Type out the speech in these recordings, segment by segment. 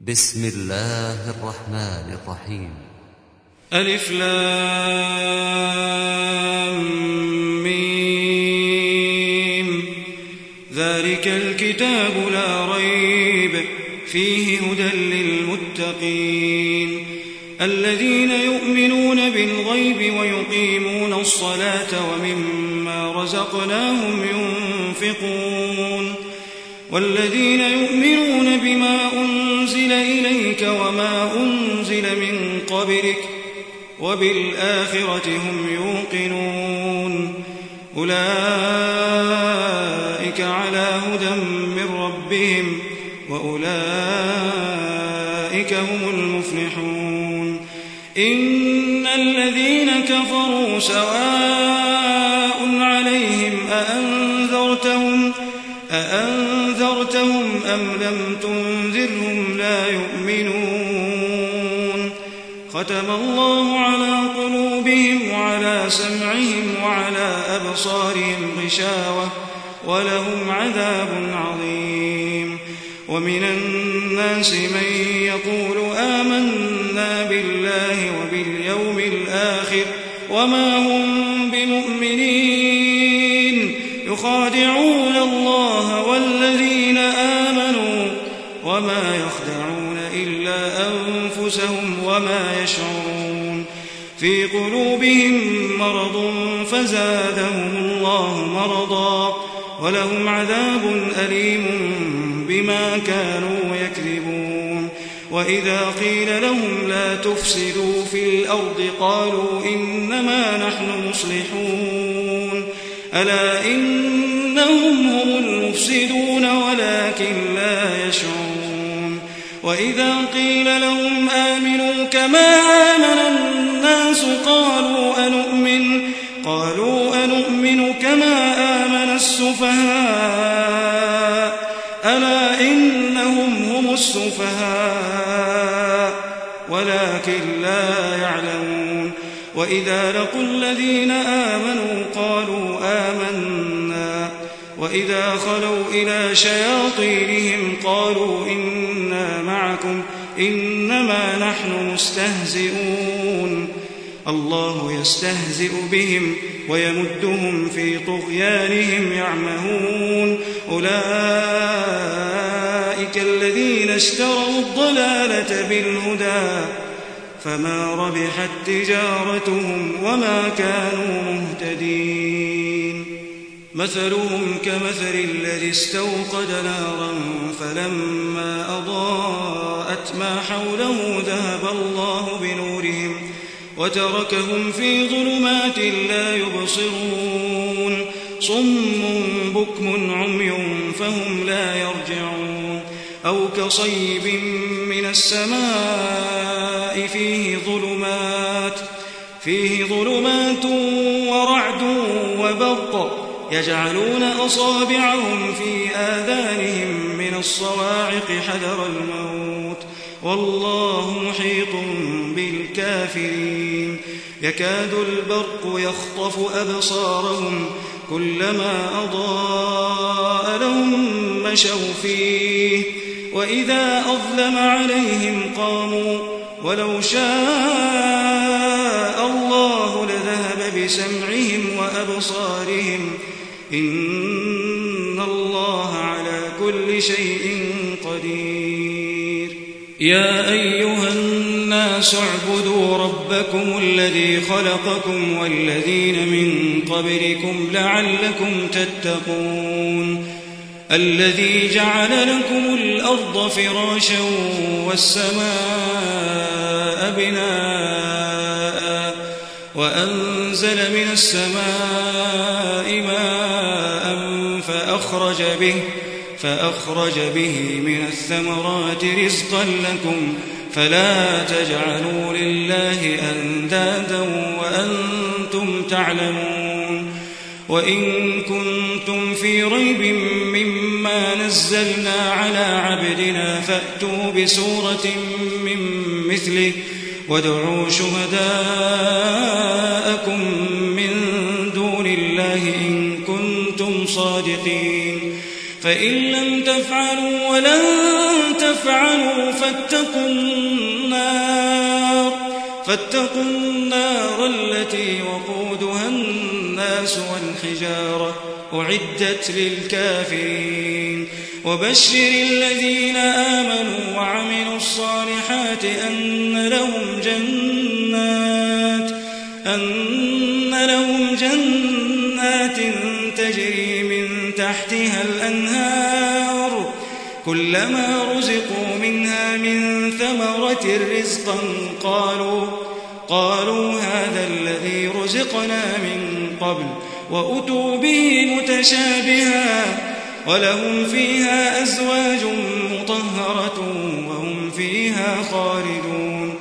بسم الله الرحمن الرحيم. ألف لام ميم. ذلك الكتاب لا ريب فيه هدى للمتقين الذين يؤمنون بالغيب ويقيمون الصلاة ومما رزقناهم ينفقون والذين يؤمنون بما أنزل إليك وما أنزل من قبلك وبالآخرة هم يوقنون أولئك على هدى من ربهم وأولئك هم المفلحون. إن الذين كفروا سواء عليهم أأنذرتهم أم لم تنذرهم لا يؤمنون. ختم الله على قلوبهم وعلى سمعهم وعلى أبصارهم غشاوة ولهم عذاب عظيم. ومن الناس من يقول آمنا بالله وباليوم الآخر وما هم بمؤمنين يخادعون الله والذين آمنوا وما يخدعون إلا أنفسهم وما يشعرون. في قلوبهم مرض فزادهم الله مرضا ولهم عذاب أليم بما كانوا يكذبون. وإذا قيل لهم لا تفسدوا في الأرض قالوا إنما نحن مصلحون ألا إنهم هم المفسدون ولكن لا يشعرون. وإذا قيل لهم آمنوا كما آمن الناس قالوا أنؤمن كما آمن السفهاء ألا إنهم هم السفهاء ولكن لا يعلمون. وإذا لقوا الذين آمنوا قالوا آمنا وإذا خلوا إلى شياطينهم قالوا إنا معكم إنما نحن مستهزئون. الله يستهزئ بهم ويمدهم في طغيانهم يعمهون. أولئك الذين اشتروا الضلالة بالهدى فما ربحت تجارتهم وما كانوا مهتدين. مثلهم كمثل الذي استوقد نارا فلما أضاءت ما حوله ذهب الله بنورهم وتركهم في ظلمات لا يبصرون. صم بكم عمي فهم لا يرجعون. أو كصيب من السماء فيه ظلمات ورعد وبرق يجعلون أصابعهم في آذانهم من الصواعق حذر الموت والله محيط بالكافرين. يكاد البرق يخطف أبصارهم كلما أضاء لهم مشوا فيه وإذا أظلم عليهم قاموا ولو شاء الله لذهب بسمعهم وأبصارهم إن الله على كل شيء قدير. يا أيها الناس اعبدوا ربكم الذي خلقكم والذين من قبلكم لعلكم تتقون. الذي جعل لكم الأرض فراشا والسماء بناء وأنزل من السماء ماء فأخرج به من الثمرات رزقا لكم فلا تجعلوا لله أندادا وأنتم تعلمون. وإن كنتم في ريب مما نزلنا على عبدنا فأتوا بسورة من مثله وادعوا شهداءكم من دون الله إن كنتم صادقين. فإن لم تفعلوا ولن تفعلوا فاتقوا النار التي وقودها الناس والحجارة أعدت للكافرين وبشر الذين آمنوا وعملوا الصالحات أن لهم جنات تجري من تحتها الأنهار كلما رزقوا منها من ثمرة رزقا قالوا هذا الذي رزقنا من قبل وأتوا به متشابها ولهم فيها أزواج مطهرة وهم فيها خالدون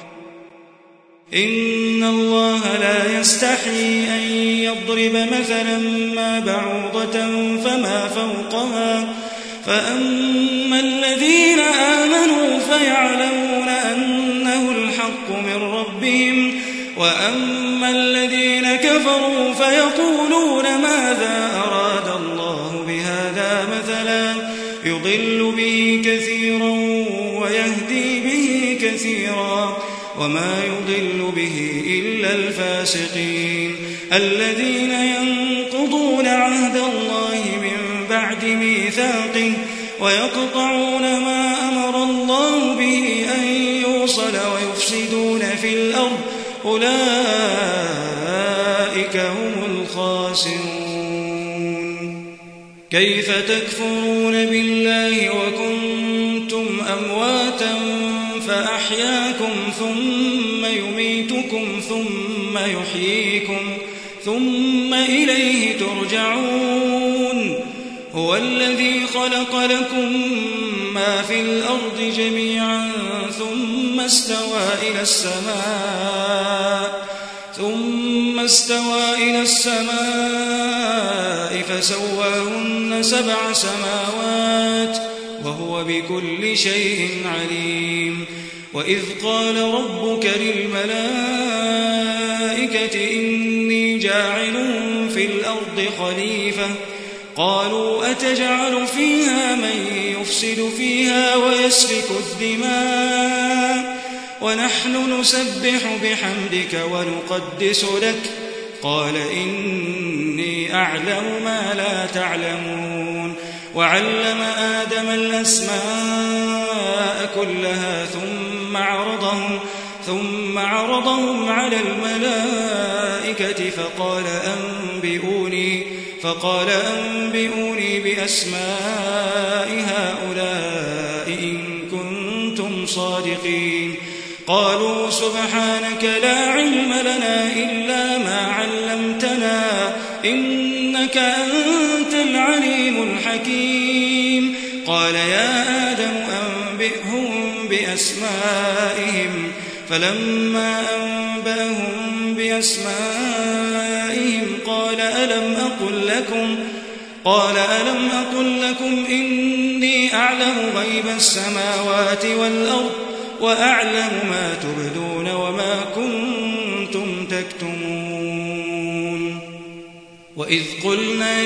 إن الله لا يستحيي أن يضرب مثلا ما بعوضة فما فوقها فأما الذين آمنوا فيعلمون أنه الحق من ربهم وأما الذين كفروا فيقولون ماذا أراد الله بهذا مثلا يضل به كثيرا ويهدي به كثيرا وما يضل به إلا الفاسقين الذين ينقضون عهد الله من بعد ميثاقه ويقطعون ما أمر الله به أن يوصل ويفسدون في الأرض أولئك هم الخاسرون كيف تكفرون بالله وكنتم أمواتا فأحياكم ثم يميتكم ثم يحييكم ثم إليه ترجعون هو الذي خلق لكم ما في الأرض جميعا ثم استوى إلى السماء فسواهن 7 سماوات وهو بكل شيء عليم وإذ قال ربك للملائكة إني جاعل في الأرض خليفة قالوا أتجعل فيها من يفسد فيها ويسفك الدماء ونحن نسبح بحمدك ونقدس لك قال إني أعلم ما لا تعلمون وعلم آدم الأسماء كلها ثم عرضهم على الملائكة فقال أنبئوني بأسماء هؤلاء إن كنتم صادقين قالوا سبحانك لا علم لنا إلا ما علمتنا إنك أنت العليم الحكيم قال يا آدم أنبئهم بأسمائهم فلما أنبأهم بأسمائهم قال ألم أقل لكم إني أعلم غيب السماوات والأرض وأعلم ما تبدون وما كنتم تكتمون وإذ قلنا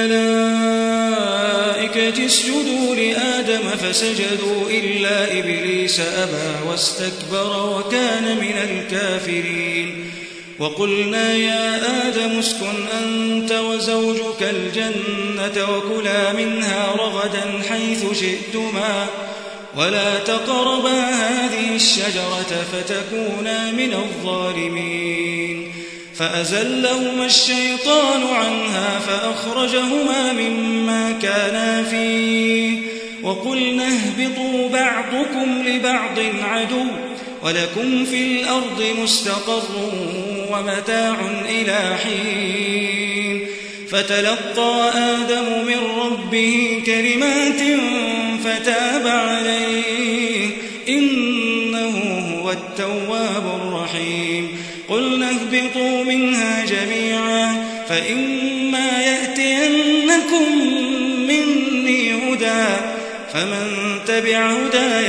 للملائكة اسجدوا لآدم فسجدوا إلا إبليس أبى واستكبر وكان من الكافرين وقلنا يا آدم اسكن أنت وزوجك الجنة وكلا منها رغدا حيث شئتما ولا تقربا هذه الشجرة فتكونا من الظالمين فأزلهما الشيطان عنها فأخرجهما مما كانا فيه وقلنا اهبطوا بعضكم لبعض عدو ولكم في الأرض مستقر ومتاع إلى حين فتلقى آدم من ربه كلمات فتاب عليه إنه هو التواب الرحيم قلنا اهبطوا منها جميعا فإما يأتينكم مني هدى فمن تبع هداي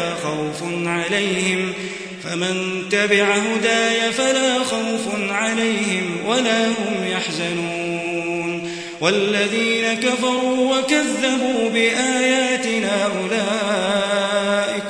فلا خوف عليهم ولا هم يحزنون والذين كفروا وكذبوا بآياتنا أولئك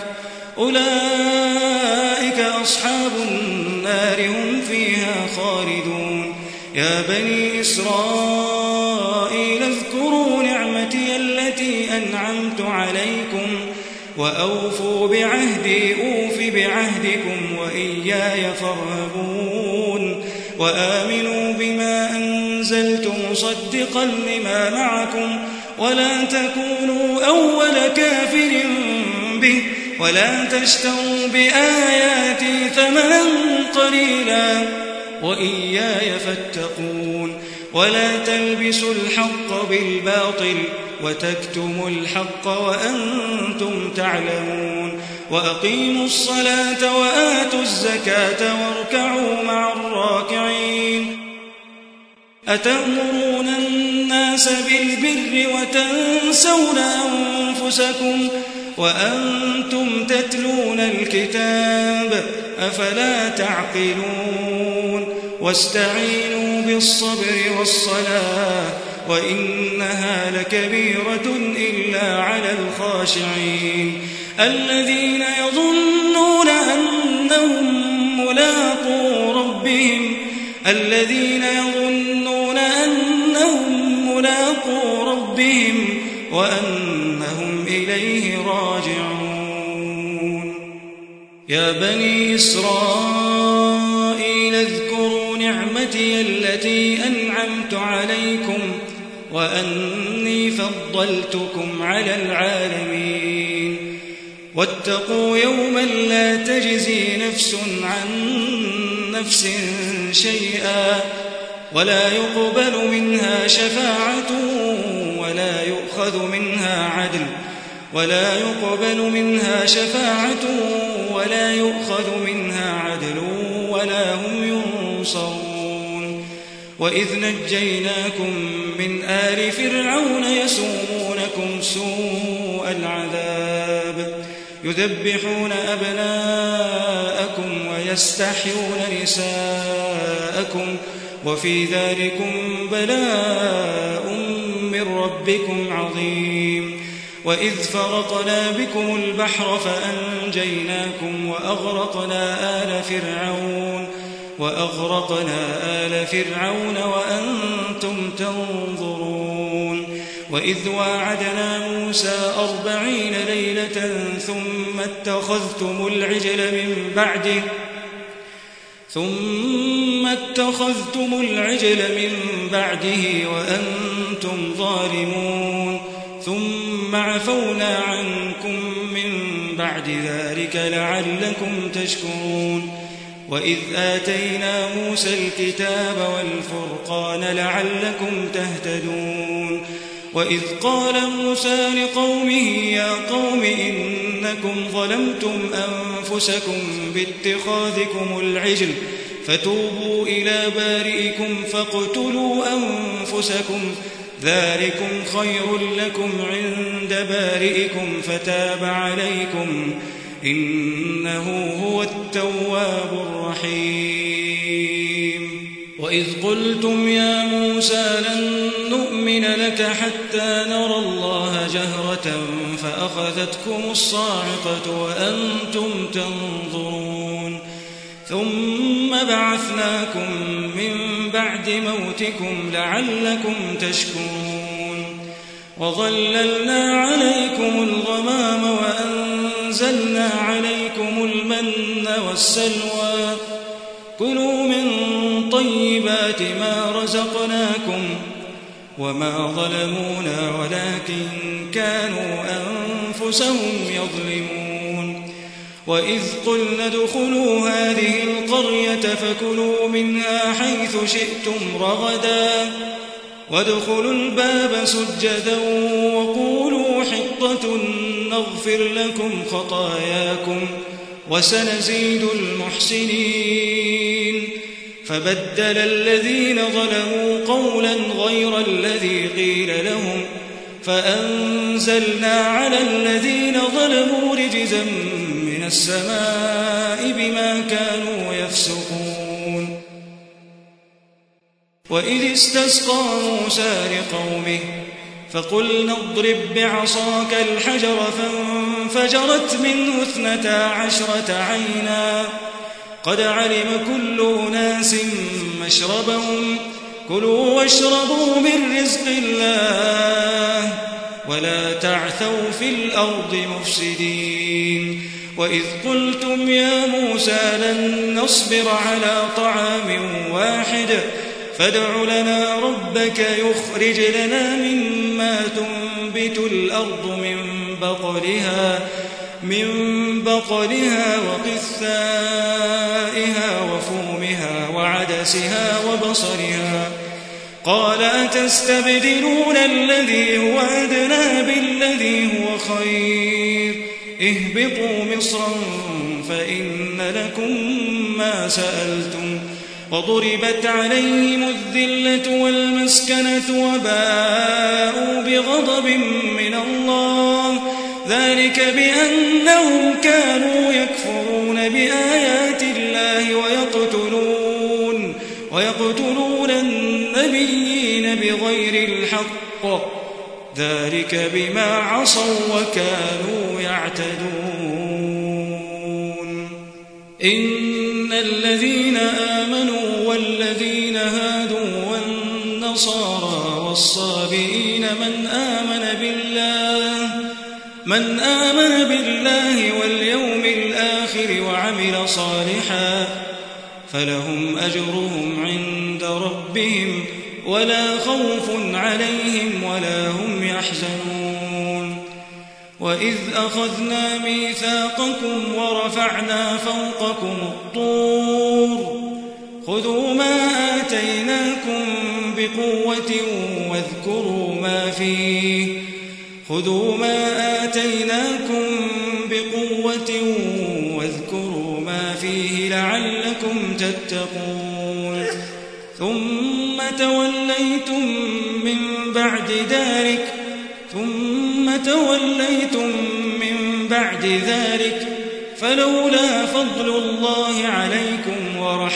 أولئك أصحاب النار هم فيها خالدون يا بني إسرائيل اذكروا نعمتي التي أنعمت عليكم وأوفوا بعهدي أوف بعهدكم وإياي فارهبون وآمنوا بما أنزلت مصدقا لما معكم ولا تكونوا أول كافر به ولا تشتروا بآياتي ثمنا قليلا وإياي فاتقون ولا تلبسوا الحق بالباطل وتكتموا الحق وأنتم تعلمون وأقيموا الصلاة وآتوا الزكاة واركعوا مع الراكعين أتأمرون الناس بالبر وتنسون أنفسكم وأنتم تتلون الكتاب أفلا تعقلون واستعينوا بالصبر والصلاة وإنها لكبيرة إلا على الخاشعين الذين يظنون أنهم ملاقو ربهم وأنهم إليه راجعون يا بني إسرائيل اذكروا نعمتي التي أنعمت عليكم وأني فضلتكم على العالمين واتقوا يوما لا تجزي نفس عن نفس شيئا ولا يقبل منها شفاعة ولا يؤخذ منها عدل ولا هم ينصرون وإذ نجيناكم من آل فرعون يسومونكم سوء العذاب يذبحون أبناءكم ويستحيون نساءكم وفي ذلكم بلاء من ربكم عظيم وإذ فرقنا بكم البحر فأنجيناكم وأغرقنا آل فرعون وأنتم تنظرون وإذ واعدنا موسى 40 ليلة ثم اتخذتم العجل من بعده وأنتم ظالمون ثم عفونا عنكم من بعد ذلك لعلكم تشكرون وإذ آتينا موسى الكتاب والفرقان لعلكم تهتدون وإذ قال موسى لقومه يا قوم إنكم ظلمتم أنفسكم باتخاذكم العجل فتوبوا إلى بارئكم فاقتلوا أنفسكم ذلكم خير لكم عند بارئكم فتاب عليكم إنه هو التواب الرحيم وإذ قلتم يا موسى لن نؤمن لك حتى نرى الله جهرة فأخذتكم الصاعقة وأنتم تنظرون ثم بعثناكم من بعد موتكم لعلكم تشكرون وظللنا عليكم الغمام وأنزلنا عليكم المن والسلوى كلوا من طيبات ما رزقناكم وما ظلمونا ولكن كانوا أنفسهم يظلمون وإذ قلنا ادخلوا هذه القرية فكلوا منها حيث شئتم رغدا وادخلوا الباب سجدا وقولوا حطة نغفر لكم خطاياكم وسنزيد المحسنين فبدل الذين ظلموا قولا غير الذي قيل لهم فأنزلنا على الذين ظلموا رجزا من السماء بما كانوا يفسقون وإذ استسقى موسى لقومه فقلنا اضرب بعصاك الحجر فانفجرت منه 12 عينا قد علم كل أناس مشربهم كلوا واشربوا من رزق الله ولا تعثوا في الأرض مفسدين وإذ قلتم يا موسى لن نصبر على طعام واحد فادع لنا ربك يخرج لنا مما تنبت الأرض من بقلها وقثائها وفومها وعدسها وبصلها قال أتستبدلون الذي هو أدنى بالذي هو خير اهبطوا مصرا فإن لكم ما سألتم وضربت عليهم الذلة والمسكنة وباءوا بغضب من الله ذلك بأنهم كانوا يكفرون بآيات الله ويقتلون النبيين بغير الحق ذلك بما عصوا وكانوا يعتدون إن الذين آمنوا والذين هادوا والنصارى والصابئين من آمن بالله واليوم الآخر وعمل صالحا فلهم أجرهم عند ربهم ولا خوف عليهم ولا هم يحزنون وإذ أخذنا ميثاقكم ورفعنا فوقكم الطور خذوا ما آتيناكم بقوة واذكروا ما فيه لعلكم تتقون ثم توليتم من بعد ذلك فلولا فضل الله عليكم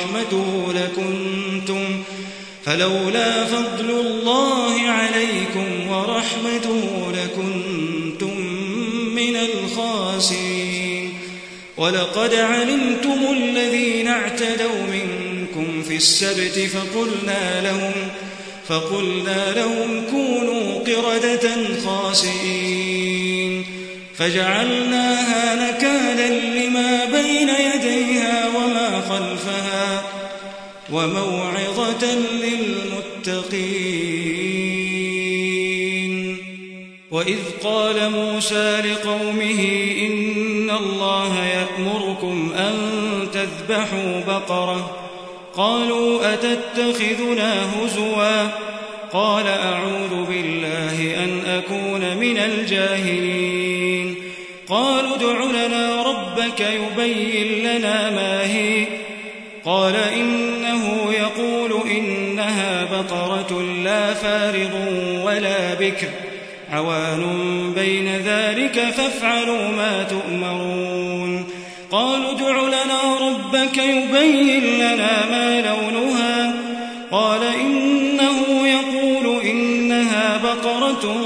ورحمته لكنتم من الخاسرين ولقد علمتم الذين اعتدوا منكم في السبت فقلنا لهم كونوا قردة خاسئين فجعلناها نكالا لما بين يديها وما خلفها وموعظة للمتقين وإذ قال موسى لقومه إن الله يأمركم أن تذبحوا بقرة قالوا أتتخذنا هزوا قال أعوذ بالله أن أكون من الجاهلين قالوا ادع لنا ربك يبين لنا ما هي قال إنه يقول إنها بقرة لا فارض ولا بكر عوان بين ذلك فافعلوا ما تؤمرون قالوا ادع لنا ربك يبين لنا ما لونها قال إنه يقول إنها بقرة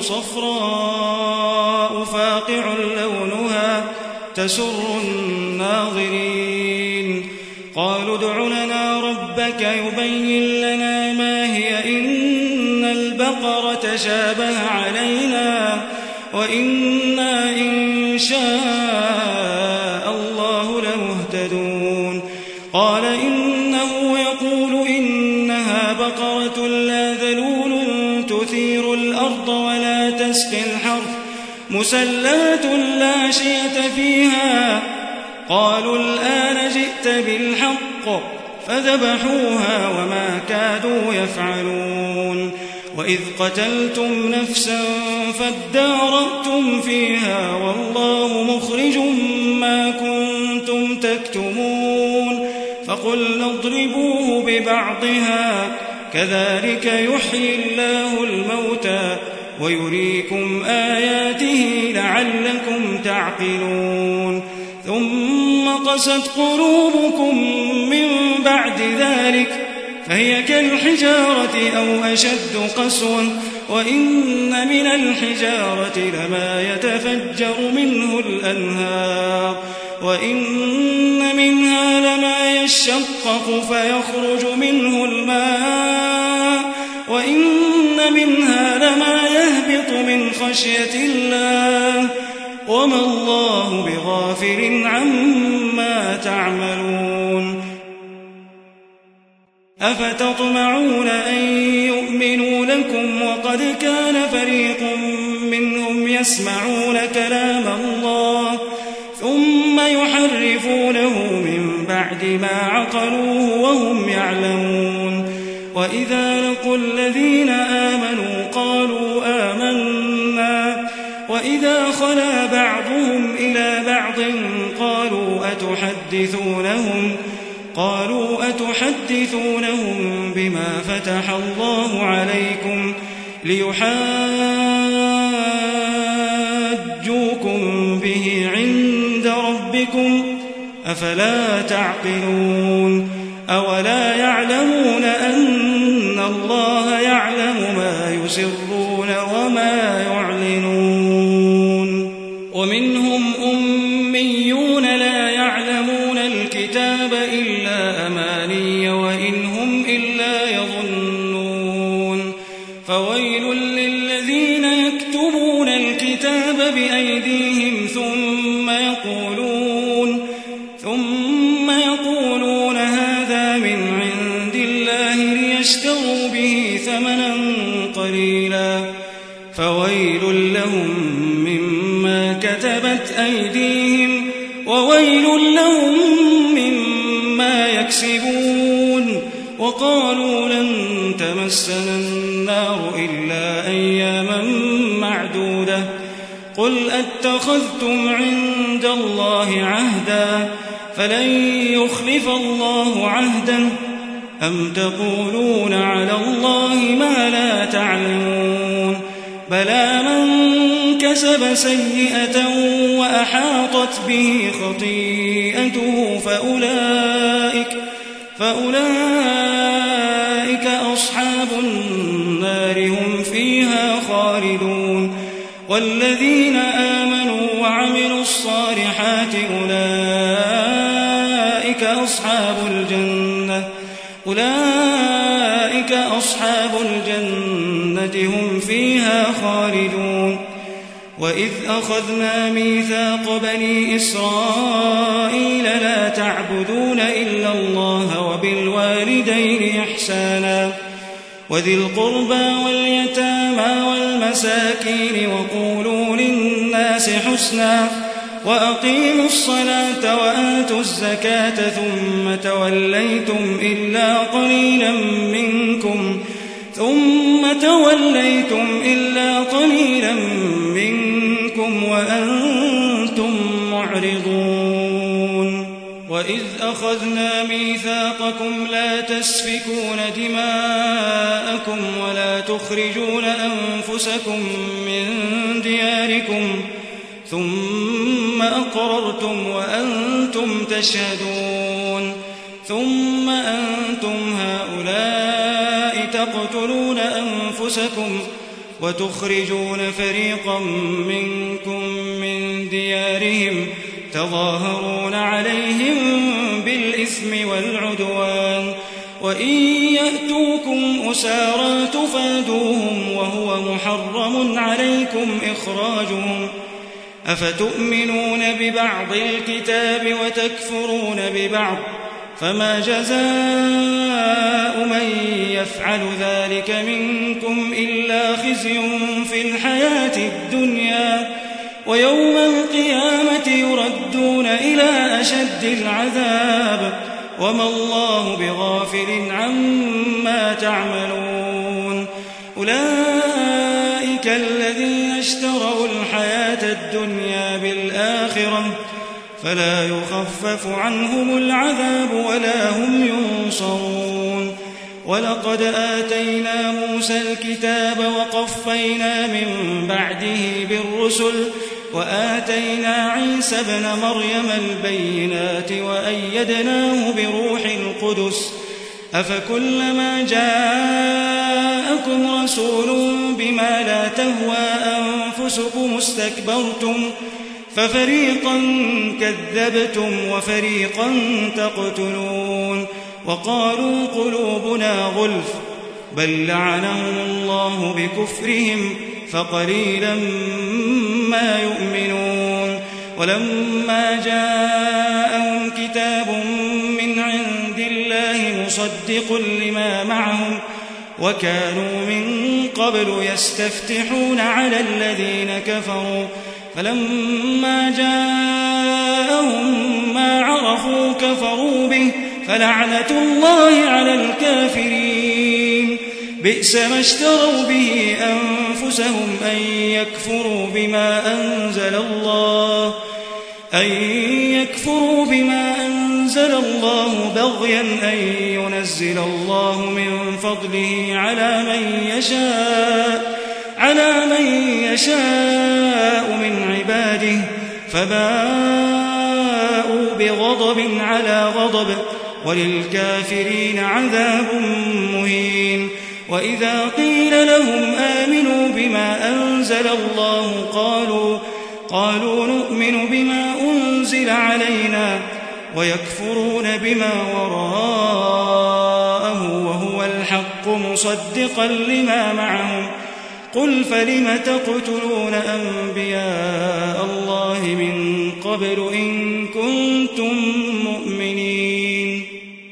صفراء فاقع لونها تسر الناظرين قالوا ادع لنا ربك يبين لنا ما هي إن البقرة شابه علينا وإنا إن شاء الله لمهتدون قال إنه يقول إنها بقرة لا ذلول تثير الأرض ولا تسقي الحرث مسلمة لا شية فيها قالوا الآن جئت بالحق فذبحوها وما كادوا يفعلون وإذ قتلتم نفسا فادارأتم فيها والله مخرج ما كنتم تكتمون فقلنا اضربوه ببعضها كذلك يحيي الله الموتى ويريكم آياته لعلكم تعقلون ثم قست قلوبكم من بعد ذلك فهي كالحجارة أو أشد قسوة وإن من الحجارة لما يتفجر منه الأنهار وإن منها لما يشقق فيخرج منه الماء وإن منها لما يهبط من خشية الله وما الله بغافل عما تعملون أفتطمعون أن يؤمنوا لكم وقد كان فريق منهم يسمعون كلام الله ثم يحرفونه من بعد ما عقلوه وهم يعلمون وإذا لقوا الذين آمنوا قالوا آمنا وإذا خلا بعضهم إلى بعض قالوا أتحدثونهم بما فتح الله عليكم ليحاجوكم به عند ربكم أفلا تعقلون أولا يعلمون أن الله يعلم ما يسرون وما يعلنون ومنهم أميون لا يعلمون الكتاب إلا أماني وإن هم إلا يظنون فويل للذين يكتبون الكتاب بأيديهم ثم يقولون هذا من عند الله ليشتروا به ثمنا قليلا فويل لهم مما كتبت أيديهم وويل لهم مما يكسبون وقالوا لن تمسنا النار إلا أياما معدودة قل أتخذتم عند الله عهدا فلن يخلف الله عهده أم تقولون على الله ما لا تعلمون بلى من كسب سيئة وأحاطت به خطيئته فأولئك أصحاب النار هم فيها خالدون والذين آمنوا وعملوا الصالحات أولئك أصحاب الجنة هم فيها خالدون وإذ أخذنا ميثاق بني إسرائيل لا تعبدون إلا الله وبالوالدين إحسانا وذي القربى واليتامى والمساكين وقولوا للناس حسنا وأقيموا الصلاة وآتوا الزكاة ثم توليتم إلا قليلا منكم وأنتم معرضون وإذ أخذنا ميثاقكم لا تسفكون دماءكم ولا تخرجون أنفسكم من دياركم ثم أقررتم وأنتم تشهدون ثم أنتم هؤلاء تقتلون أنفسكم وتخرجون فريقا منكم من ديارهم تظاهرون عليهم بالإثم والعدوان وإن يأتوكم أسارى تفادوهم وهو محرم عليكم إخراجهم أفتؤمنون ببعض الكتاب وتكفرون ببعض فما جزاء من يفعل ذلك منكم إلا خزي في الحياة الدنيا ويوم القيامة يردون إلى أشد العذاب وما الله بغافل عما تعملون أولئك الذين اشتروا الحياة الدنيا بالآخرة فلا يخفف عنهم العذاب ولا هم ينصرون ولقد آتينا موسى الكتاب وقفينا من بعده بالرسل وآتينا عيسى ابن مريم البينات وأيدناه بروح القدس أفكلما جاءكم رسول بما لا تهوى أنفسكم استكبرتم ففريقا كذبتم وفريقا تقتلون وقالوا قلوبنا غلف بل لعنهم الله بكفرهم فقليلا ما يؤمنون ولما جاءهم كتاب من عند الله مصدق لما معهم وكانوا من قبل يستفتحون على الذين كفروا فلما جاءهم ما عرفوا كفروا به فلعنة الله على الكافرين بئس ما اشتروا به أنفسهم أن يكفروا بما أنزل الله بغيا أن ينزل الله من فضله على من يشاء من عباده فباءوا بغضب على غضب وللكافرين عذاب مهين وإذا قيل لهم آمنوا بما أنزل الله قالوا نؤمن بما أنزل علينا ويكفرون بما وراءه وهو الحق مصدقا لما معهم قل فلم تقتلون أنبياء الله من قبل إن كنتم مؤمنين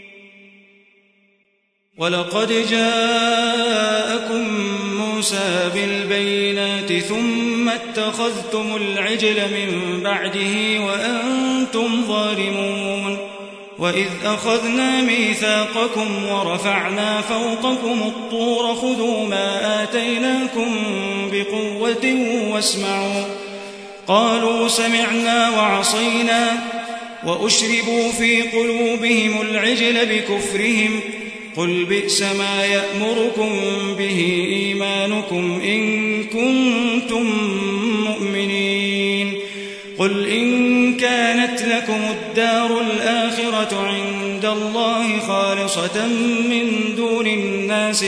ولقد جاءكم موسى بالبينات ثم اتخذتم العجل من بعده وأنتم ظالمون وإذ أخذنا ميثاقكم ورفعنا فوقكم الطور خذوا ما آتيناكم بقوة واسمعوا قالوا سمعنا وعصينا وأشربوا في قلوبهم العجل بكفرهم قل بئس ما يأمركم به إيمانكم إن كنتم مؤمنين قل إن كانت لكم الدار الآخرة عند الله خالصة من دون الناس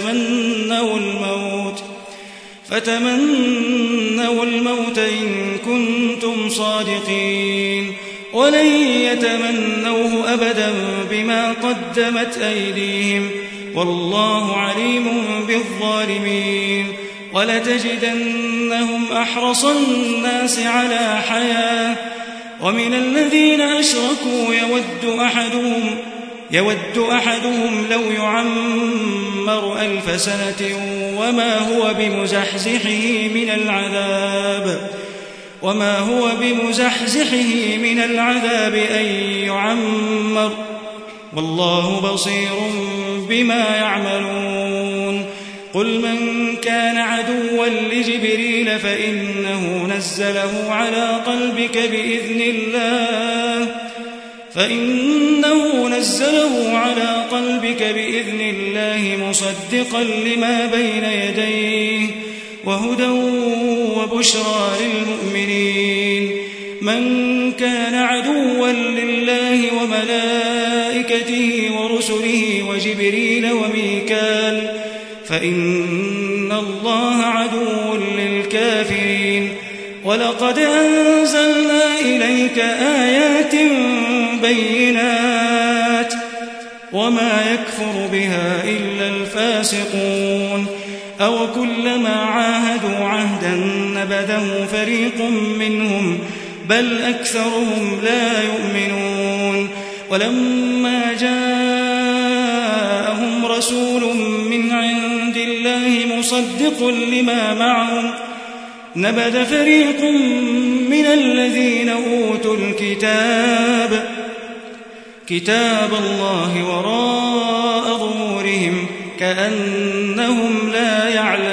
فتمنوا الموت إن كنتم صادقين ولن يتمنوه أبدا بما قدمت أيديهم والله عليم بالظالمين ولتجدنهم أحرص الناس على حياة ومن الذين أشركوا يود أحدهم لو يعمر 1000 سنة وما هو بمزحزحه من العذاب أن يعمر والله بصير بما يعملون قل من كان عدوا لجبريل فإنه نزله على قلبك بإذن الله مصدقا لما بين يديه وهدى وبشرى للمؤمنين من كان عدوا لله وملائكته ورسله وجبريل وميكال فإن الله عدو للكافرين ولقد أنزلنا إليك آيات بينات وما يكفر بها إلا الفاسقون أو كلما عاهدوا عهدا نبذه فريق منهم بل أكثرهم لا يؤمنون ولما جاءهم رسول من عند الله مصدق لما معهم نبذ فريق من الذين أوتوا كتاب الله وراء ظهورهم كأنهم لا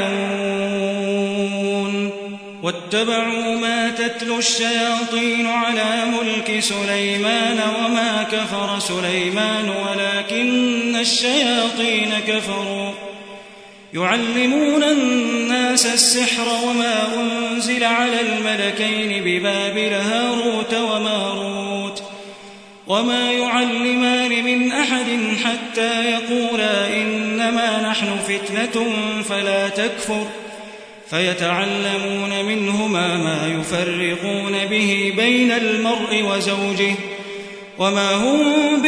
يعلمون واتبعوا ما تتلو الشياطين على ملك سليمان وما كفر سليمان ولكن الشياطين كفروا يعلمون الناس السحر وما أنزل على الملكين ببابل هاروت وماروت وما يعلمان من أحد حتى يقولا إنما نحن فتنة فلا تكفر فيتعلمون منهما ما يفرقون به بين المرء وزوجه وما هم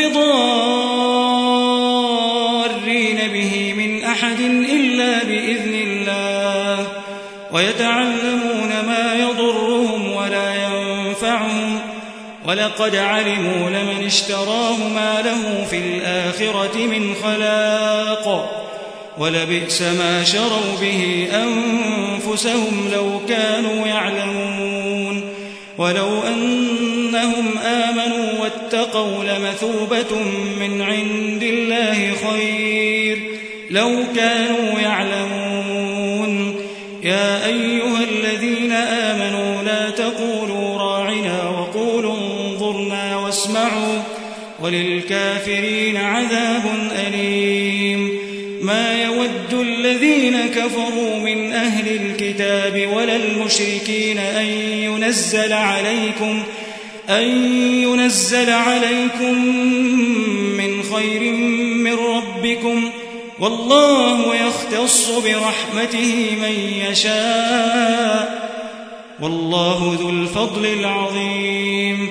بضارين به من أحد إلا بإذن الله ويتعلمون ما يضرهم ولا ينفعهم ولقد علموا لمن اشتراه ما له في الآخرة من خلاق ولبئس ما شروا به أنفسهم لو كانوا يعلمون ولو أنهم آمنوا واتقوا لمثوبة من عند الله خير لو كانوا يعلمون يا أيها الذين آمنوا لا تقولوا راعنا وقولوا انظرنا واسمعوا وللكافرين عذاب أليم ما يود الذين كفروا من أهل الكتاب ولا المشركين أن ينزل عليكم من خير من ربكم والله يختص برحمته من يشاء والله ذو الفضل العظيم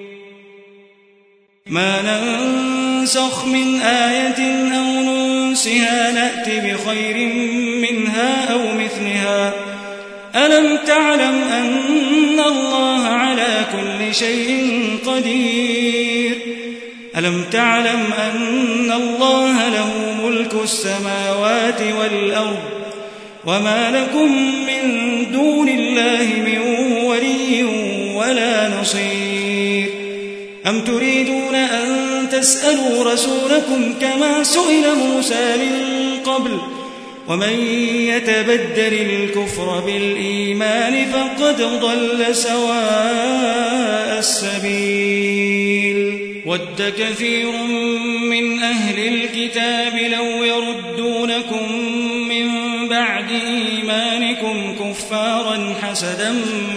ما ننسخ من آية أو ننسها نأت بخير منها أو مثلها ألم تعلم أن الله على كل شيء قدير ألم تعلم أن الله له ملك السماوات والأرض وما لكم من دون الله من ولي ولا نصير أم تريدون أن تسألوا رسولكم كما سئل موسى من قبل ومن يتبدل الكفر بالإيمان فقد ضل سواء السبيل ود كثير من أهل الكتاب لو يردونكم من بعد إيمانكم كفارا حسدا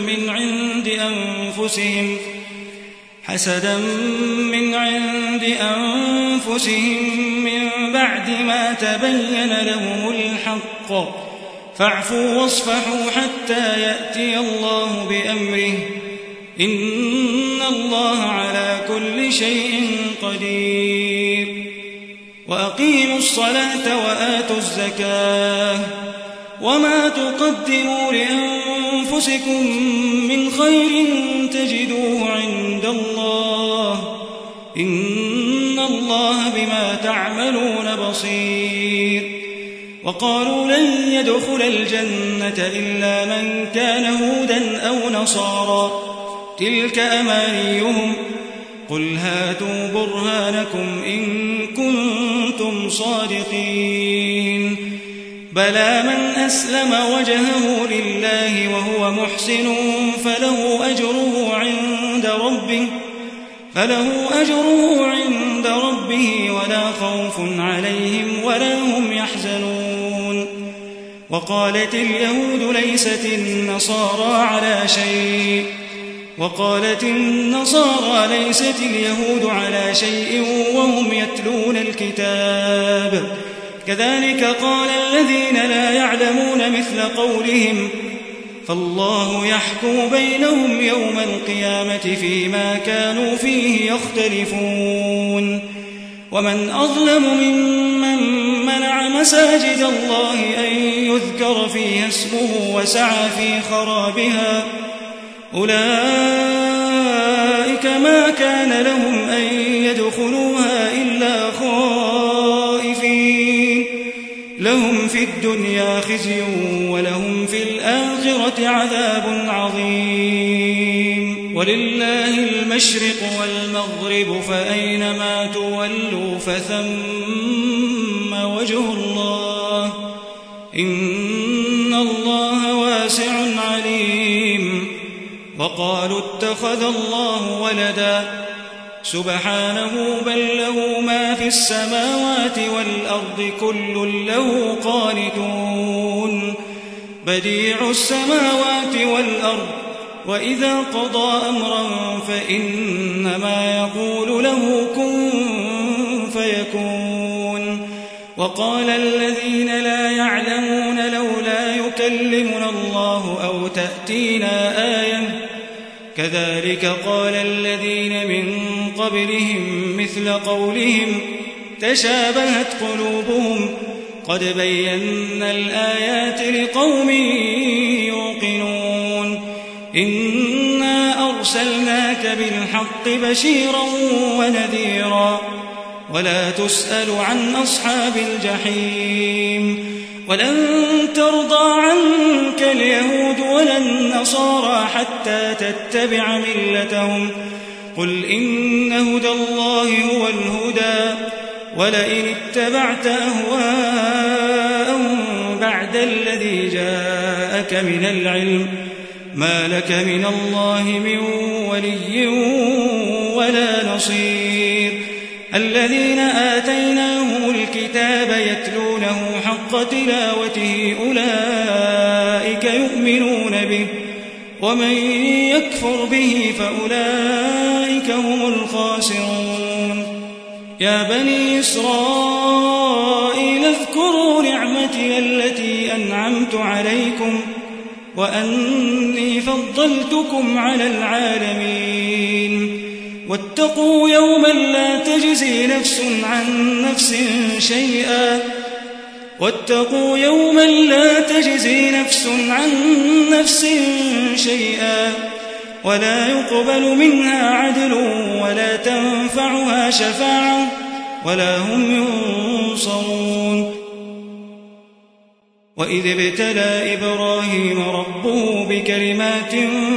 من عند أنفسهم من بعد ما تبين لهم الحق فاعفوا واصفحوا حتى يأتي الله بأمره إن الله على كل شيء قدير وأقيموا الصلاة وآتوا الزكاة وما تقدموا لأنفسكم من خير تجدوه عند الله إن الله بما تعملون بصير وقالوا لن يدخل الجنة إلا من كان هودا أو نصارى تلك أمانيهم قل هاتوا برهانكم إن كنتم صادقين بلى من أسلم وجهه لله وهو محسن فله أجره عند ربه ولا خوف عليهم ولا هم يحزنون وقالت اليهود ليست النصارى على شيء وهم يتلون الكتاب كذلك قال الذين لا يعلمون مثل قولهم فالله يحكم بينهم يوم القيامة فيما كانوا فيه يختلفون ومن أظلم ممن منع مساجد الله أن يذكر فيها اسمه وسعى في خرابها أولئك ما كان لهم أن يدخلوها إلا خائفين لهم في الدنيا خزي ولهم في الآخرة عذاب عظيم ولله المشرق والمغرب فأينما تولوا فثم وجه الله إن الله واسع عليم وقالوا اتخذ الله ولدا سبحانه بل له ما في السماوات والأرض كل له قانتون بديع السماوات والأرض وإذا قضى أمرا فإنما يقول له وقال الذين لا يعلمون لولا يكلمنا الله أو تأتينا آية كذلك قال الذين من قبلهم مثل قولهم تشابهت قلوبهم قد بينا الآيات لقوم يوقنون إنا أرسلناك بالحق بشيرا ونذيرا ولا تسأل عن أصحاب الجحيم ولن ترضى عنك اليهود ولا النصارى حتى تتبع ملتهم قل إن هدى الله هو الهدى ولئن اتبعت أهواءهم بعد الذي جاءك من العلم ما لك من الله من ولي ولا نصير الذين آتيناهم الكتاب يتلونه حق تلاوته أولئك يؤمنون به ومن يكفر به فأولئك هم الخاسرون يا بني إسرائيل اذكروا نعمتي التي أنعمت عليكم وأني فضلتكم على العالمين واتقوا يوما لا تجزي نفس عن نفس شيئا ولا يقبل منها عدل ولا تنفعها شفاعة ولا هم ينصرون وإذ ابتلى إبراهيم ربه بكلمات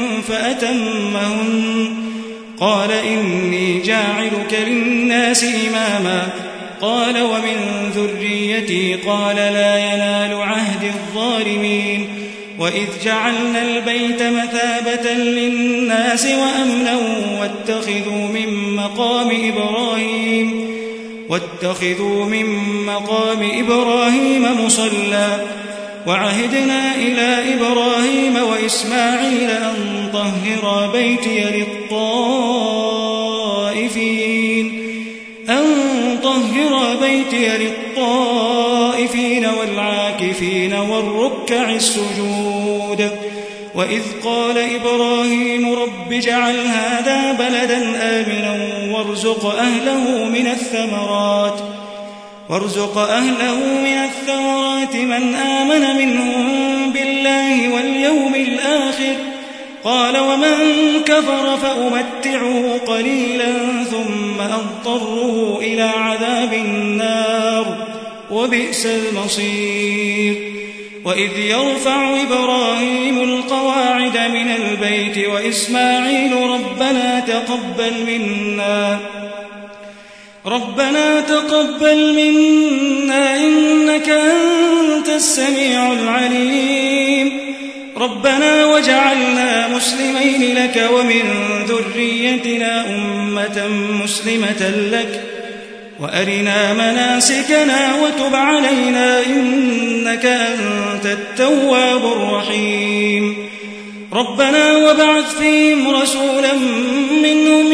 فأتمهن قال إني جاعلك للناس إماما قال ومن ذريتي قال لا ينال عهد الظالمين وإذ جعلنا البيت مثابة للناس وأمنا واتخذوا من مقام إبراهيم مصلى وعهدنا إلى إبراهيم وإسماعيل أن طهر بيتي للطائفين والعاكفين والركع السجود وإذ قال إبراهيم رب اجعل هذا بلدا آمنا وارزق أهله من الثمرات من آمن منهم بالله واليوم الآخر قال ومن كفر فأمتعه قليلا ثم أضطره إلى عذاب النار وبئس المصير وإذ يرفع إبراهيم القواعد من البيت وإسماعيل ربنا تقبل منا إنك أنت السميع العليم ربنا واجعلنا مسلمين لك ومن ذريتنا أمة مسلمة لك وأرنا مناسكنا وتب علينا إنك أنت التواب الرحيم ربنا وابعث فيهم رسولا منهم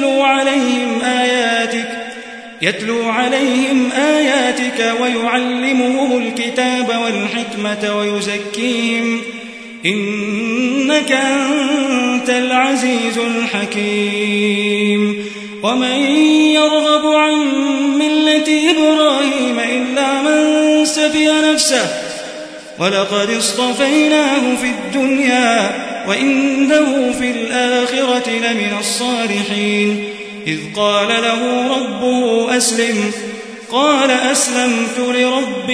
يتلو عليهم آياتك ويعلمهم الكتاب والحكمة ويزكيهم إنك أنت العزيز الحكيم ومن يرغب عن ملة إبراهيم إلا من سفه نفسه ولقد اصطفيناه في الدنيا وإنه في الآخرة لمن الصالحين إذ قال له ربه أسلم قال أسلمت لرب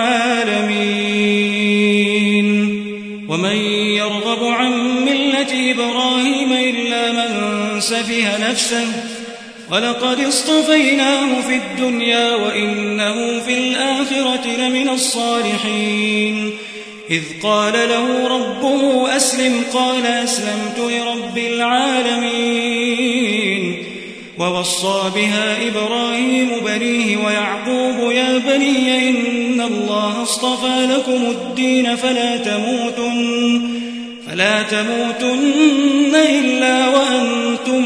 العالمين ومن يرغب عن ملة إبراهيم إلا من سفه نفسه ولقد اصطفيناه في الدنيا وإنه في الآخرة لمن الصالحين إذ قال له ربه أسلم قال أسلمت لرب العالمين ووصى بها إبراهيم بنيه ويعقوب يا بني إن الله اصطفى لكم الدين فلا تموتن إلا وأنتم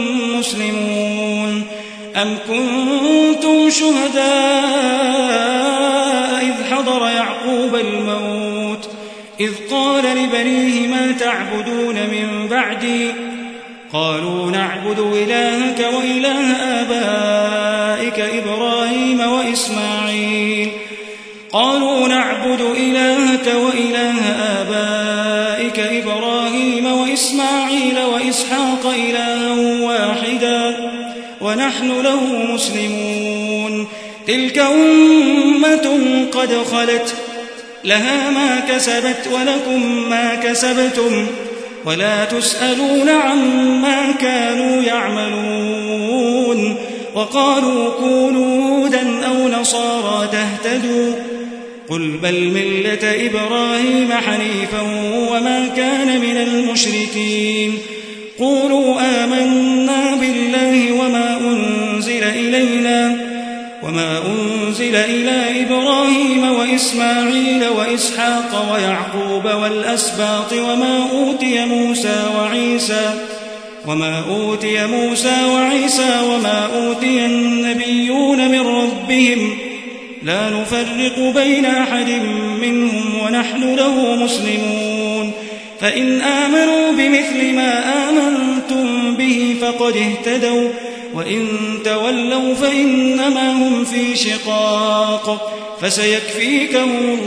مسلمون أم كنتم شهداء حضر يعقوب الموت إذ قال لبنيه ما تعبدون من بعدي قالوا نعبد إلهك وإله آبائك إبراهيم وإسماعيل قالوا نعبد إلهك وإله آبائك إبراهيم وإسماعيل وإسحاق إلها واحدا ونحن له مسلمون تلك أمة قد خلت لها ما كسبت ولكم ما كسبتم ولا تسألون عما كانوا يعملون وقالوا كونوا هودا أو نصارى تهتدوا قل بل ملة إبراهيم حنيفا وما كان من المشركين قولوا آمنا بالله وما أنزل إلى إبراهيم وإسماعيل وإسحاق ويعقوب والأسباط وما أوتي موسى وعيسى وما أوتي النبيون من ربهم لا نفرق بين أحد منهم ونحن له مسلمون فإن آمنوا بمثل ما آمنتم به فقد اهتدوا وإن تولوا فإنما هم في شقاق فسيكفيكهم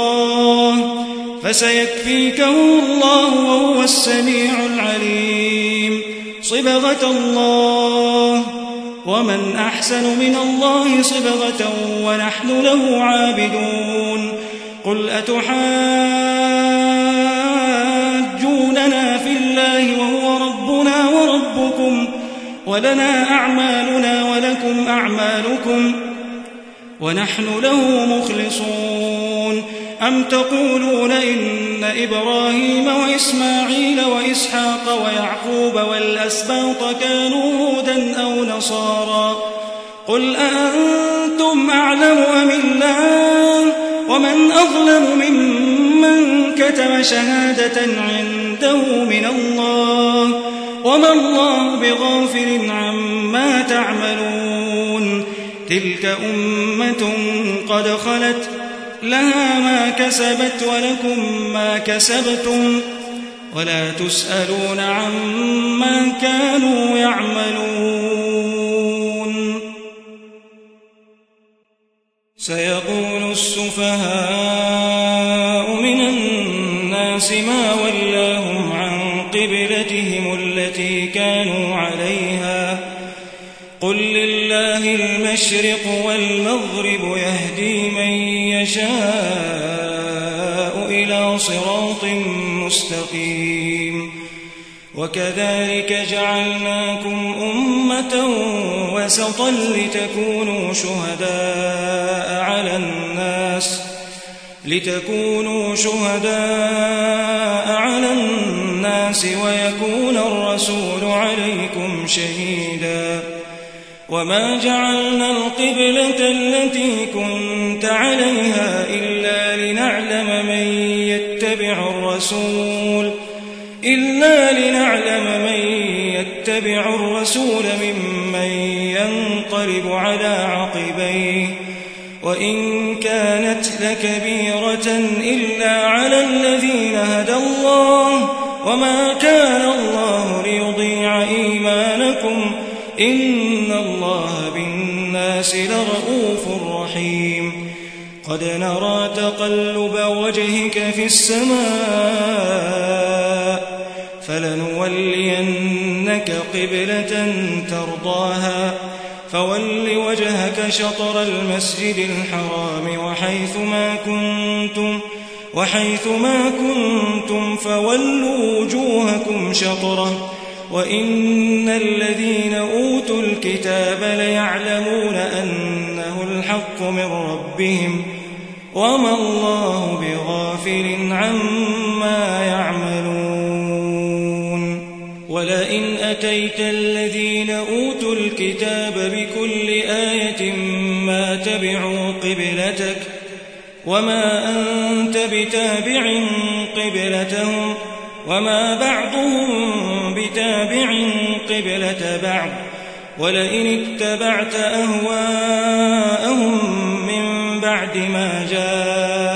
الله وهو السميع العليم صبغة الله ومن أحسن من الله صبغة ونحن له عابدون قل أتحاجوننا في الله وهو ربنا وربكم ولنا أعمالنا ولكم أعمالكم ونحن له مخلصون أم تقولون إن إبراهيم وإسماعيل وإسحاق ويعقوب والأسباط كانوا هودا أو نصارى قل أأنتم أعلم أم الله ومن أظلم ممن كتم شهادة عنده من الله وما الله بغافل عما تعملون تلك أمة قد خلت لها ما كسبت ولكم ما كسبتم ولا تسألون عما كانوا يعملون سيقول السفهاء من الناس ما ولاهم عن قبلتهم التي كانوا عليها قل لله المشرق والمغرب يهدي من يشاء إلى صراط مستقيم وكذلك جعلناكم أمة وسطا لتكونوا شهداء على الناس ويكون الرسول عليكم شهيدا وما جعلنا القبلة التي كنت عليها إلا لنعلم من يتبع الرسول ممن ينقلب على عقبيه وإن كانت لكبيرة إلا على الذين هدى الله وما كان الله ليضيع إيمانكم إن الله بالناس لرؤوف رحيم قد نرى تقلب وجهك في السماء فلنولينك قبلة ترضاها فول وجهك شطر المسجد الحرام وحيث ما كنتم فولوا وجوهكم شطره وإن الذين أوتوا الكتاب ليعلمون أنه الحق من ربهم وما الله بغافل عما يعملون ولئن أتيت الذين أوتوا الكتاب بكل آية ما تبعوا قبلتك وما أنت بتابع قبلتهم وما بعضهم بتابع قبلة بعض ولئن اتبعت أهواءهم من بعد ما جاءك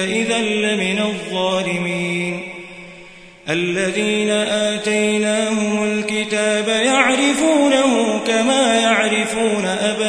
إذا لمن الظالمين. الذين آتيناهم الكتاب يعرفونه كما يعرفون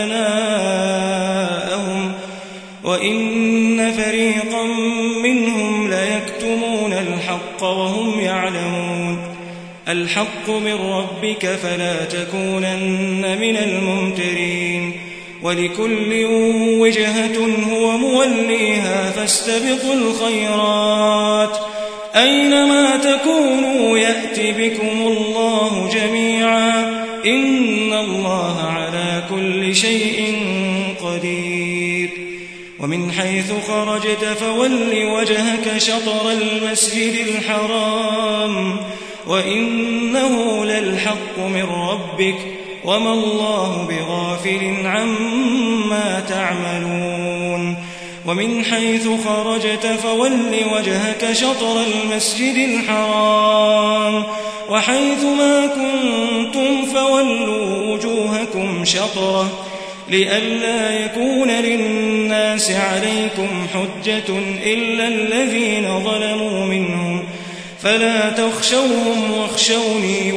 أبناءهم وإن فريقا منهم ليكتمون الحق وهم يعلمون. الحق من ربك فلا تكونن من الممترين. ولكل وجهة هو موليها فاستبقوا الخيرات أينما تكونوا يأت بكم الله جميعا إن الله على كل شيء قدير. ومن حيث خرجت فول وجهك شطر المسجد الحرام وإنه للحق من ربك وما الله بغافل عما تعملون. ومن حيث خرجت فول وجهك شطر المسجد الحرام وحيث ما كنتم فولوا وجوهكم شطره لئلا يكون للناس عليكم حجة إلا الذين ظلموا منهم فلا تخشوهم واخشوني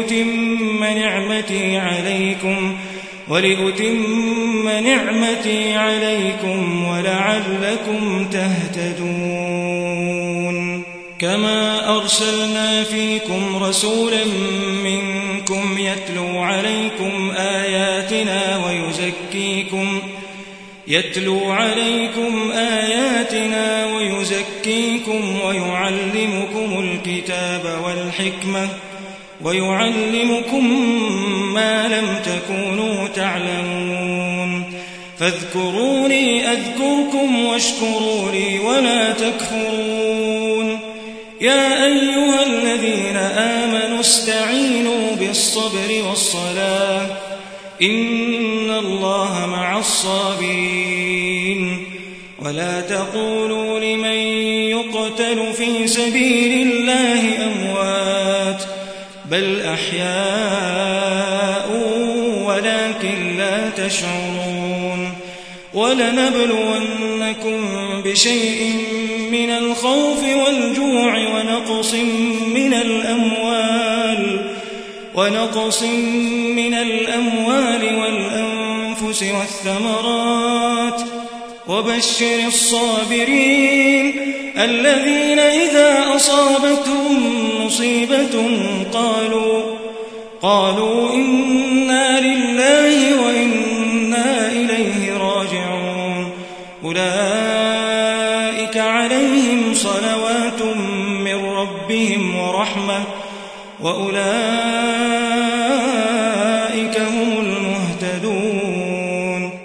ولأتم نعمتي عليكم ولعلكم تهتدون. كما أرسلنا فيكم رسولا منكم يتلو عليكم آياتنا ويزكيكم ويعلمكم الكتاب والحكمة ويعلمكم ما لم تكونوا تعلمون. فاذكروني أذكركم واشكروا لي ولا تكفرون. يا أيها الذين آمنوا استعينوا بالصبر والصلاة إن الله مع الصابرين. ولا تقولوا لمن يقتل في سبيل الله أموات بل أحياء ولكن لا تشعرون. ولنبلونكم بشيء من الخوف والجوع ونقص من الأموال والأنفس والثمرات وبشر الصابرين الذين إذا أصابتهم مصيبة قالوا إنا لله وإنا إليه راجعون. أولئك عليهم صلوات من ربهم ورحمة وأولئك هم المهتدون.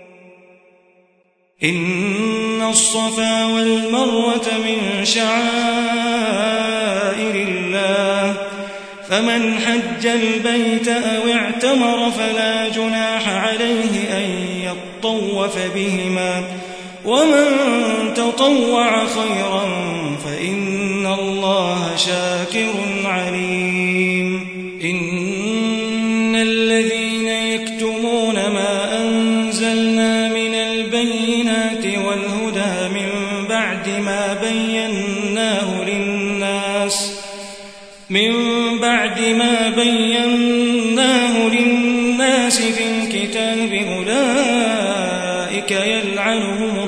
إن الصفا والمروة من شعائر الله فمن حج البيت أو اعتمر فلا جناح عليه أن يطوف بهما ومن تطوع خيرا فإن الله شاكر عليم. إن الذين يكتمون ما أنزلنا من البينات والهدى من بعد ما بيناه للناس في الكتاب أولئك يلعنهم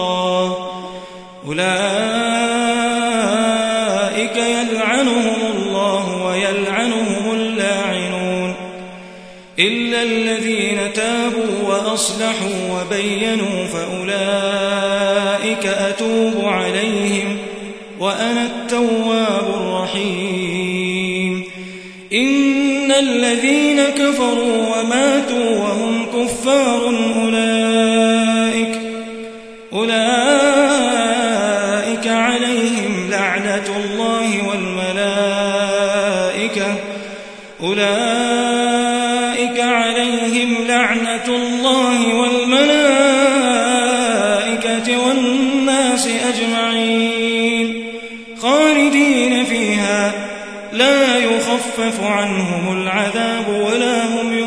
الله ويلعنهم اللاعنون إلا الذين تابوا وأصلحوا وبينوا فأولئك أتوب عليهم وأنا التواب الرحيم. إن الذين كفروا وماتوا وهم كفار أولئك عليهم لعنة الله والملائكة والناس أجمعين خالدين فيها لا يخفف عنهم العذاب ولا هم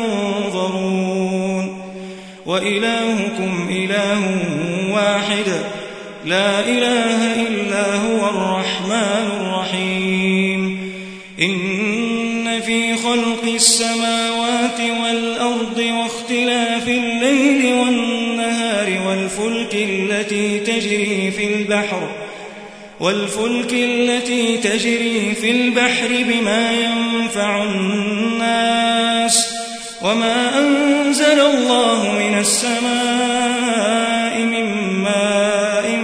ينظرون. وإلهكم إله واحد لا إله إلا هو الرحمن الرحيم إن في خلق السماوات والأرض واختلاف الليل والنهار والفلك التي تجري في البحر بما ينفع الناس وما أنزل الله من السماء من ماء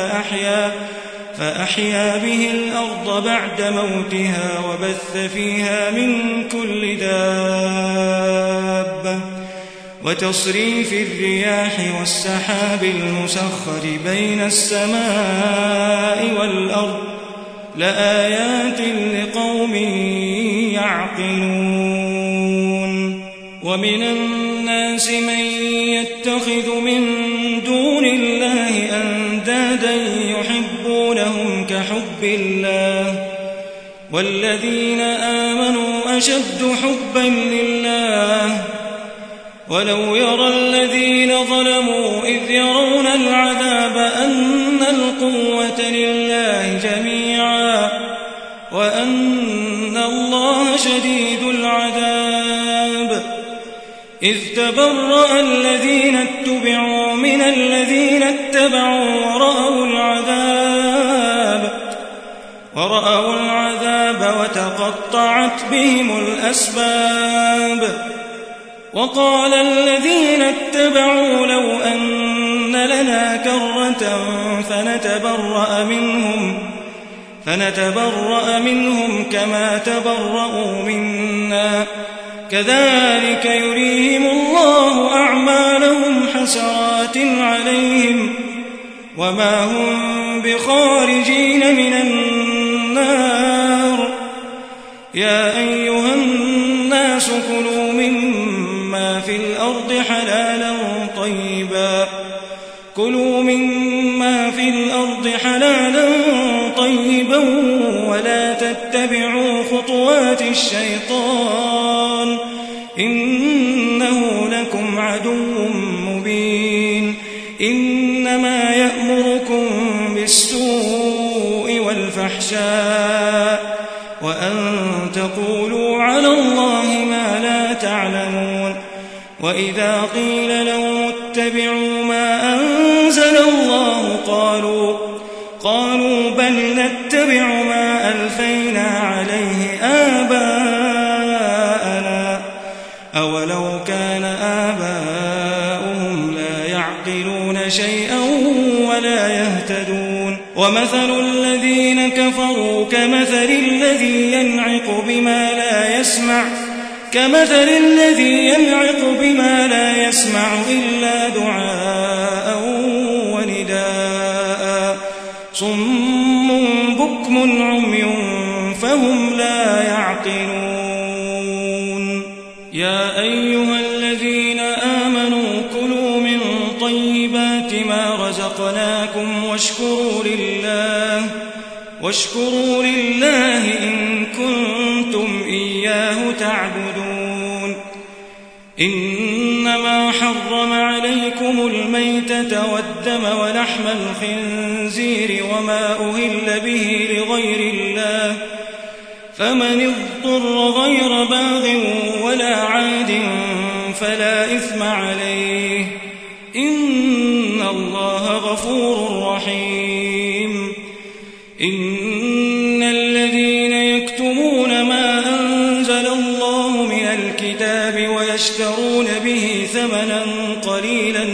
فأحيا به الأرض بعد موتها وبث فيها من كل دابة وتصريف الرياح والسحاب المسخر بين السماء والأرض لآيات لقوم يعقلون ومن الناس من يتخذ من دون الله أندادا يحبونهم كحب الله والذين آمنوا أشد حبا لله ولو يرى الذين ظلموا إذ يرون العذاب أن القوة لله جميعا وأن الله شديد العذاب إذ تبرأ الذين اتبعوا من الذين اتبعوا ورأوا العذاب وتقطعت بهم الأسباب وقال الذين اتبعوا لو أن لنا كرة فنتبرأ منهم كما تبرأوا منا كذلك يريهم الله أعمالهم حسرات عليهم وما هم بخارجين من النار يا أيها الناس كلوا مما في الأرض حلالا طيبا ولا تتبعوا خطوات الشيطان إنه لكم عدو مبين إنما يأمركم بالسوء والفحشاء وأن تقولوا على الله ما لا تعلمون وإذا قيل لهم اتبعوا ما أنزل الله قالوا بل نتبع ما ألفينا عليه آباءنا أولو كان آباؤهم لا يعقلون شيئا ولا يهتدون ومثل الذين كفروا كمثل الذي ينعق بما لا يسمع إلا دعاء ونداء صم بكم عمي فهم لا يعقلون يا أيها الذين آمنوا كلوا من طيبات ما رزقناكم واشكروا لله إن كنتم إياه تعبدون إنما حرم عليكم الميتة والدم ولحم الخنزير وما أهل به لغير الله فمن اضطر غير باغ ولا عاد فلا إثم عليه إن الله غفور رحيم إن الذين يكتمون ما أنزل الله من الكتاب ويشترون به ثمنا قليلا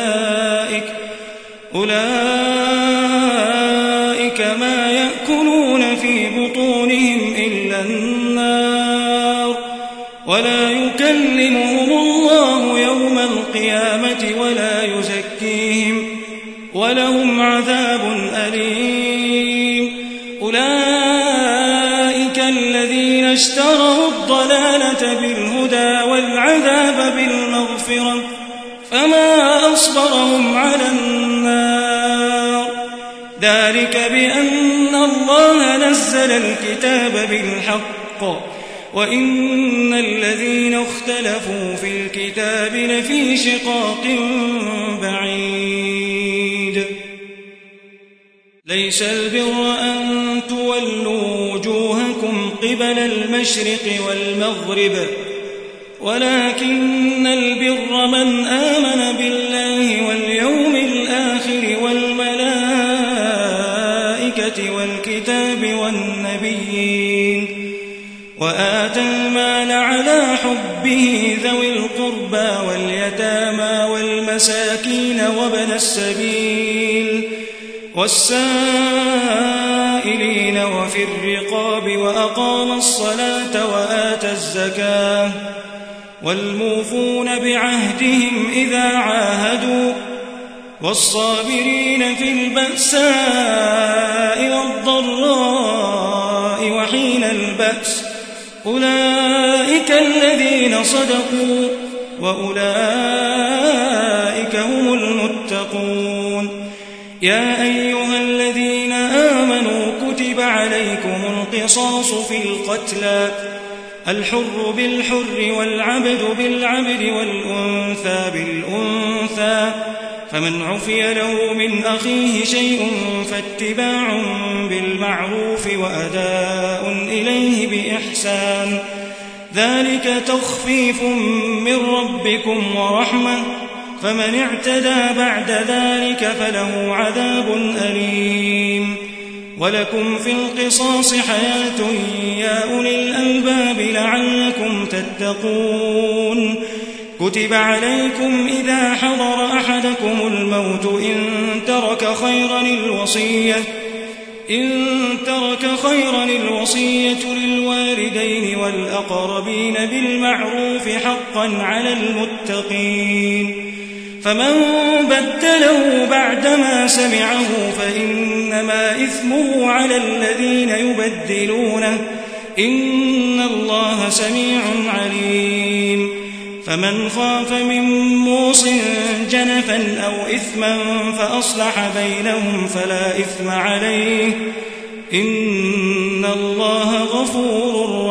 أولئك ما يأكلون في بطونهم إلا النار ولا يكلمهم الله يوم القيامة ولا يزكيهم ولهم عذاب أليم أولئك الذين اشتروا الضلالة بالهدى والعذاب بالمغفرة فما أصبرهم على النار ذلك بأن الله نزل الكتاب بالحق وإن الذين اختلفوا في الكتاب لفي شقاق بعيد ليس البر أن تولوا وجوهكم قبل المشرق والمغرب ولكن البر من آمن بالله واليوم الآخر والملائكة والكتاب والنبيين وآتى المال على حبه ذوي القربى واليتامى والمساكين وابن السبيل والسائلين وفي الرقاب وأقام الصلاة وآتى الزكاة والموفون بعهدهم إذا عاهدوا والصابرين في البأساء والضراء وحين البأس أولئك الذين صدقوا وأولئك هم المتقون يا أيها الذين آمنوا كتب عليكم القصاص في القتلى الحر بالحر والعبد بالعبد والأنثى بالأنثى فمن عفي له من أخيه شيء فاتباع بالمعروف وأداء إليه بإحسان ذلك تخفيف من ربكم ورحمة فمن اعتدى بعد ذلك فله عذاب أليم ولكم في القصاص حياة يا أولي الألباب لعلكم تتقون كتب عليكم إذا حضر أحدكم الموت إن ترك خيرا الوصية للوالدين والأقربين بالمعروف حقا على المتقين فمن بدله بعدما سمعه فإنما إثمه على الذين يبدلونه إن الله سميع عليم فمن خاف من موص جنفا أو إثما فأصلح بينهم فلا إثم عليه إن الله غفور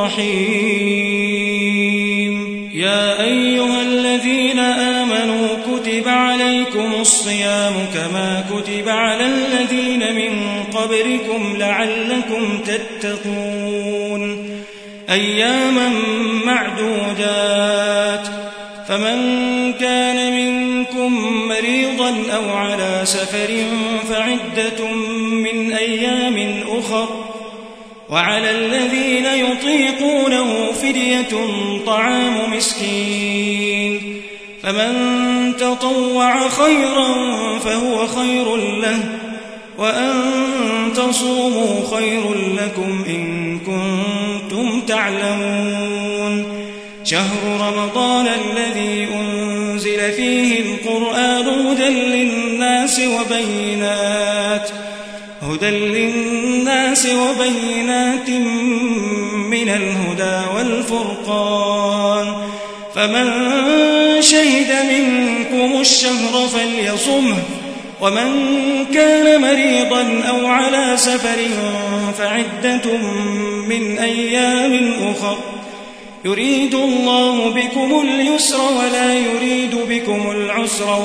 رحيم يا أيها الذين آمنوا كتب عليكم الصيام كما كتب على الذين من قبلكم لعلكم تتقون أياما معدودات فمن كان منكم مريضا أو على سفر فعدة من أيام أخر وعلى الذين يطيقونه فدية طعام مسكين فمن تطوع خيرا فهو خير له وأن تصوموا خير لكم إن كنتم تعلمون شهر رمضان الذي أنزل فيه القرآن هدى للناس وبينات من الهدى والفرقان فمن شهد منكم الشهر فليصمه ومن كان مريضا أو على سفر فعدة من أيام أخر يريد الله بكم اليسر ولا يريد بكم العسر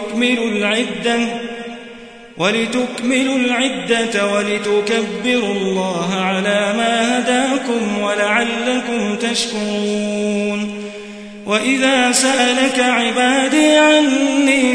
ولتكملوا العدة ولتكبروا الله على ما هداكم ولعلكم تشكرون وإذا سألك عبادي عني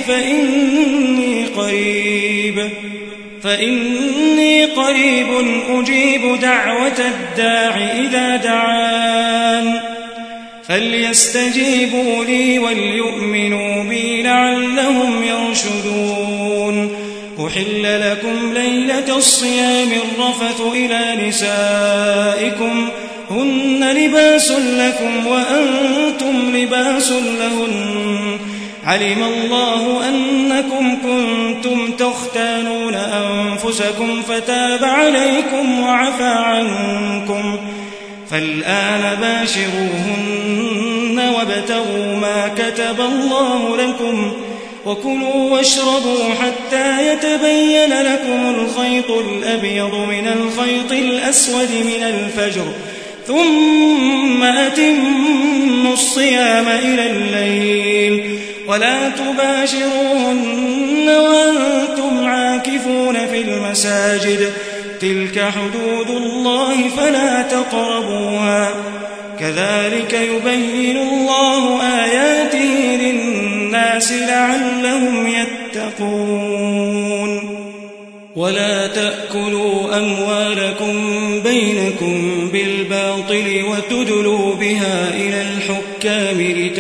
فإني قريب أجيب دعوة الداع إذا دعان فليستجيبوا لي وليؤمنوا بي لعلهم يرشدون أحل لكم ليلة الصيام الرفث إلى نسائكم هن لباس لكم وأنتم لباس لهن علم الله أنكم كنتم تختانون أنفسكم فتاب عليكم وعفى عنكم فالآن باشروهن وابتغوا ما كتب الله لكم وكلوا واشربوا حتى يتبين لكم الخيط الأبيض من الخيط الأسود من الفجر ثم أتموا الصيام إلى الليل ولا تباشروهن وأنتم عاكفون في المساجد تلك حدود الله فلا تقربوها كذلك يبين الله آياته للناس لعلهم يتقون ولا تأكلوا أموالكم بينكم بالباطل وتدلوا بها إلى الحكام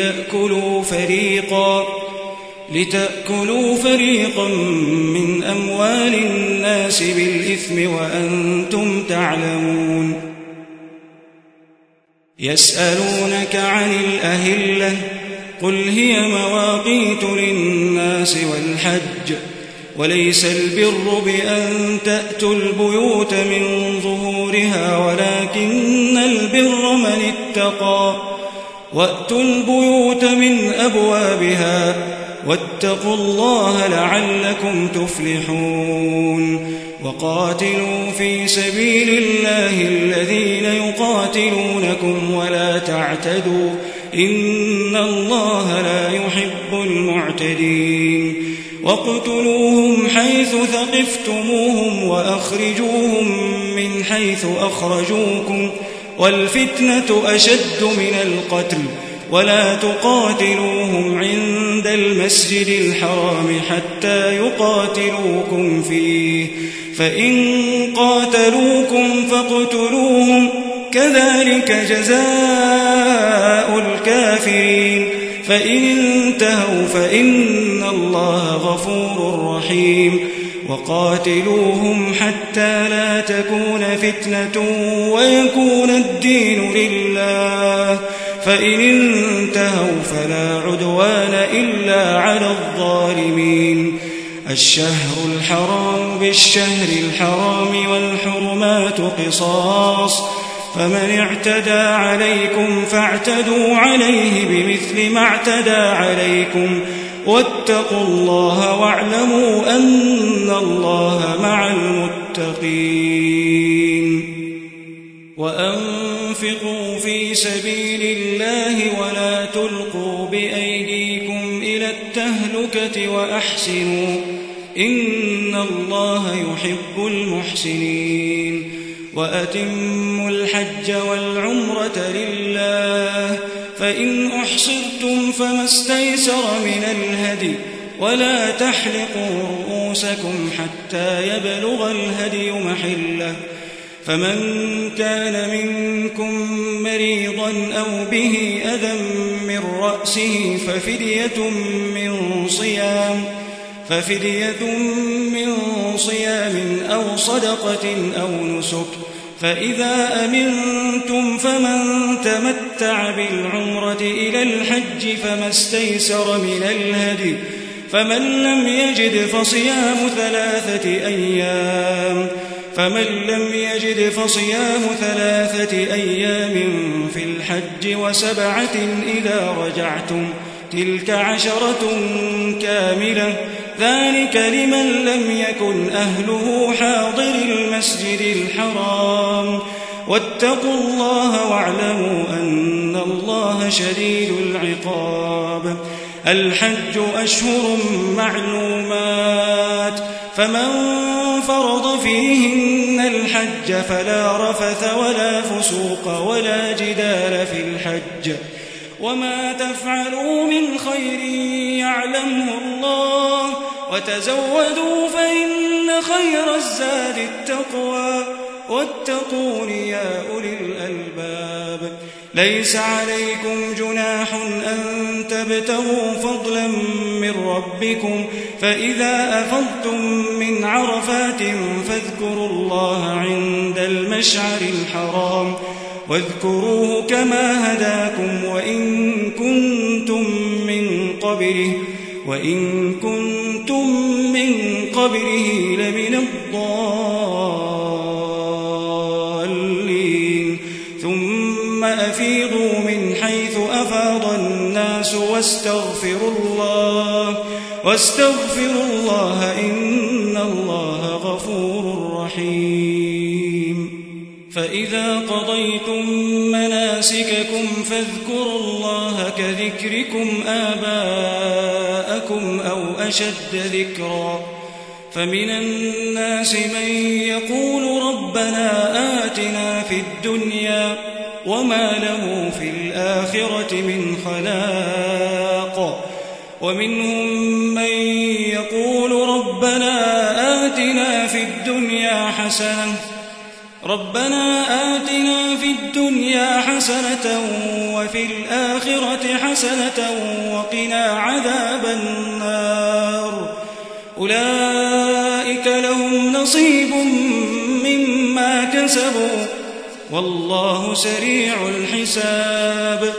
لتأكلوا فريقا من أموال الناس بالإثم وأنتم تعلمون يسألونك عن الأهلة قل هي مواقيت للناس والحج وليس البر بأن تأتوا البيوت من ظهورها ولكن البر من اتقى وأتوا البيوت من أبوابها واتقوا الله لعلكم تفلحون وقاتلوا في سبيل الله الذين يقاتلونكم ولا تعتدوا إن الله لا يحب المعتدين واقتلوهم حيث ثقفتموهم وأخرجوهم من حيث أخرجوكم والفتنة أشد من القتل ولا تقاتلوهم عند المسجد الحرام حتى يقاتلوكم فيه فإن قاتلوكم فاقتلوهم كذلك جزاء الكافرين فإن انتهوا فإن الله غفور رحيم وقاتلوهم حتى لا تكون فتنة ويكون الدين لله فإن انتهوا فلا عدوان إلا على الظالمين الشهر الحرام بالشهر الحرام والحرمات قصاص فمن اعتدى عليكم فاعتدوا عليه بمثل ما اعتدى عليكم واتقوا الله واعلموا أن الله مع المتقين وأنفقوا في سبيل الله ولا تلقوا بأيديكم إلى التهلكة وأحسنوا إن الله يحب المحسنين وأتموا الحج والعمرة لله فإن أحصرتم فما استيسر من الهدي ولا تحلقوا رؤوسكم حتى يبلغ الهدي محله فمن كان منكم مريضا أو به أذى من رأسه ففدية من صيام أو صدقة أو نسك فإذا أمنتم فمن تمتع بالعمرة إلى الحج فما استيسر من الهدي فمن لم يجد فصيام 3 أيام في الحج و7 إذا رجعتم تلك 10 كاملة ذلك لمن لم يكن أهله حاضر المسجد الحرام واتقوا الله واعلموا أن الله شديد العقاب الحج أشهر معلومات فمن فرض فيهن الحج فلا رفث ولا فسوق ولا جدال في الحج وما تفعلوا من خير يعلمه الله وتزودوا فإن خير الزاد التقوى واتقون يا أولي الألباب ليس عليكم جناح أن تبتغوا فضلا من ربكم فإذا أفضتم من عرفات فاذكروا الله عند المشعر الحرام واذكروه كما هداكم وإن كنتم من قبله لمن الضالين ثم أفيضوا من حيث أفاض الناس واستغفروا الله إن الله غفور رحيم فإذا قضيتم مناسككم فاذكروا الله كذكركم آباءكم آباؤكم أو أشد ذكرا فمن الناس من يقول ربنا آتنا في الدنيا وما له في الآخرة من خلاق ومنهم من يقول ربنا آتنا في الدنيا حسنة وفي الآخرة حسنة وقنا عذاب النار أولئك لهم نصيب مما كسبوا والله سريع الحساب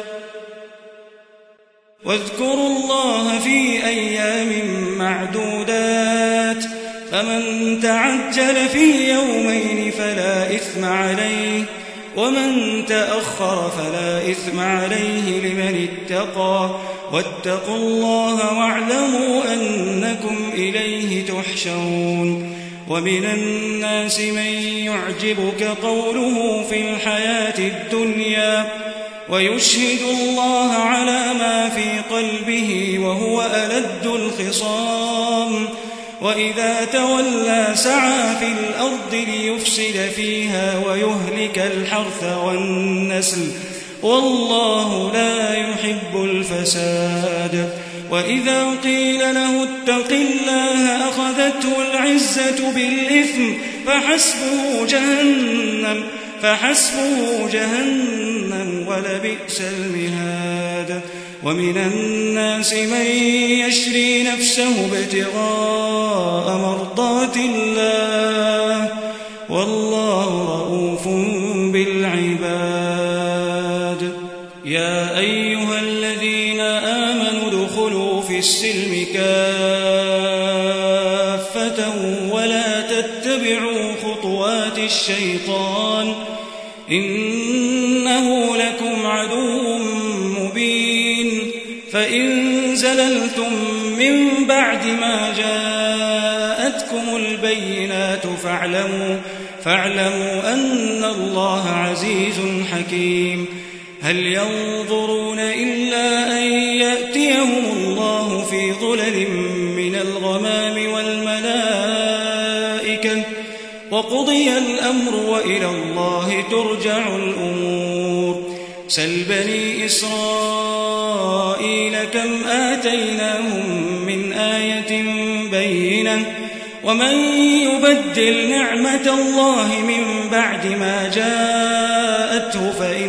واذكروا الله في أيام معدودات فمن تعجل في يومين فلا إثم عليه ومن تأخر فلا إثم عليه لمن اتقى واتقوا الله واعلموا أنكم إليه تحشرون ومن الناس من يعجبك قوله في الحياة الدنيا ويشهد الله على ما في قلبه وهو ألد الخصام وإذا تولى سعى في الأرض ليفسد فيها ويهلك الحرث والنسل والله لا يحب الفساد وإذا قيل له اتق الله أخذته العزة بالإثم فحسبه جهنم ولبئس المهاد ومن الناس من يشري نفسه ابتغاء مرضات الله والله رؤوف بالعباد يا أيها الذين آمنوا ادخلوا في السلم كافة ولا تتبعوا خطوات الشيطان إنه لكم عدو مبين فإن زللتم من بعد ما جاءتكم البينات فاعلموا أن الله عزيز حكيم هل ينظرون إلا أن يأتيهم الله في ظلل من الغمام والملائكة وقضي الأمر وإلى الله ترجع الأمور سل بني إسرائيل كم آتيناهم من آية بينة ومن يبدل نعمة الله من بعد ما جاءته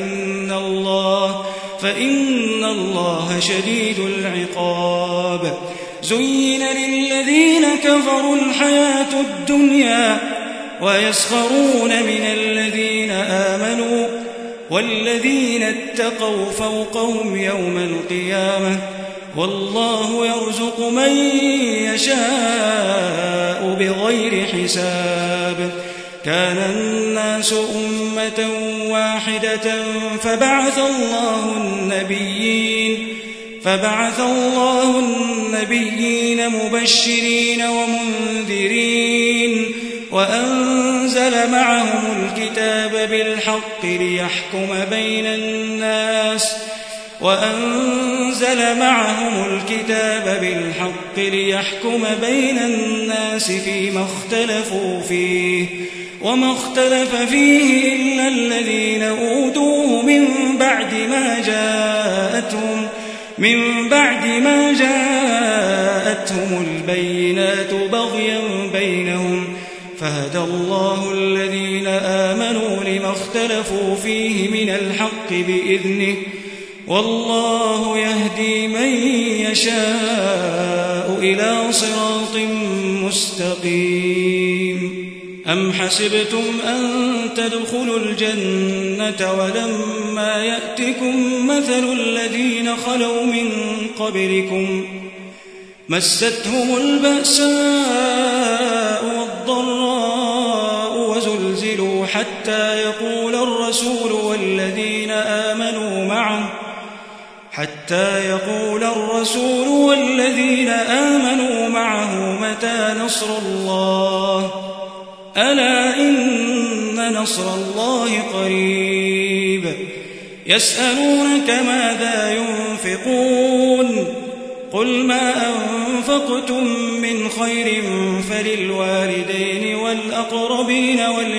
فإن الله شديد العقاب زين للذين كفروا الحياة الدنيا ويسخرون من الذين آمنوا والذين اتقوا فوقهم يوم القيامة والله يرزق من يشاء بغير حساب كان الناس أمة واحدة فبعث الله النبيين مبشرين ومنذرين وأنزل معهم الكتاب بالحق ليحكم بين الناس فيما اختلفوا فيه وما اختلف فيه إلا الذين أوتوه من بعد ما جاءتهم البينات بغيا بينهم فهدى الله الذين آمنوا لما اختلفوا فيه من الحق بإذنه والله يهدي من يشاء إلى صراط مستقيم أم حسبتم أن تدخلوا الجنة ولما يأتكم مثل الذين خلوا من قبلكم مستهم البأساء والضراء وزلزلوا حتى يقول الرسول والذين آمنوا معه متى نصر الله ألا إن نصر الله قريب يسألونك ماذا ينفقون قل ما أنفقتم من خير فللوالدين والأقربين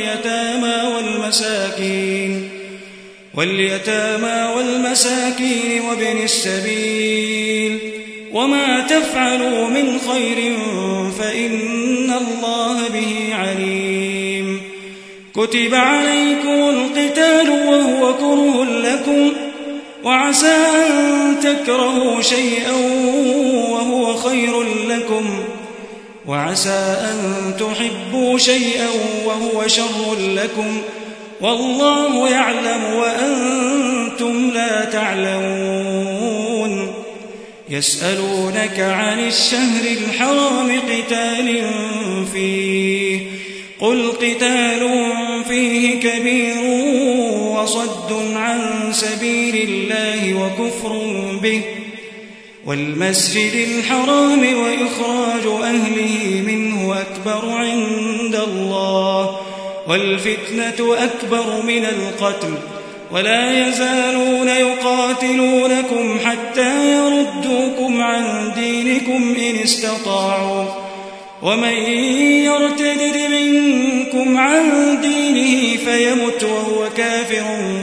واليتامى والمساكين وابن السبيل وما تفعلوا من خير فإن الله به عليم. كتب عليكم القتال وهو كره لكم وعسى أن تكرهوا شيئا وهو خير لكم وعسى أن تحبوا شيئا وهو شر لكم والله يعلم وأنتم لا تعلمون. يسألونك عن الشهر الحرام قتال فيه قل قتال فيه كبير وصد عن سبيل الله وكفر به والمسجد الحرام وإخراج أهله منه أكبر عند الله والفتنة أكبر من القتل ولا يزالون يقاتلونكم حتى يردوكم عن دينكم إن استطاعوا ومن يرتد منكم عن دينه فيمت وهو كافر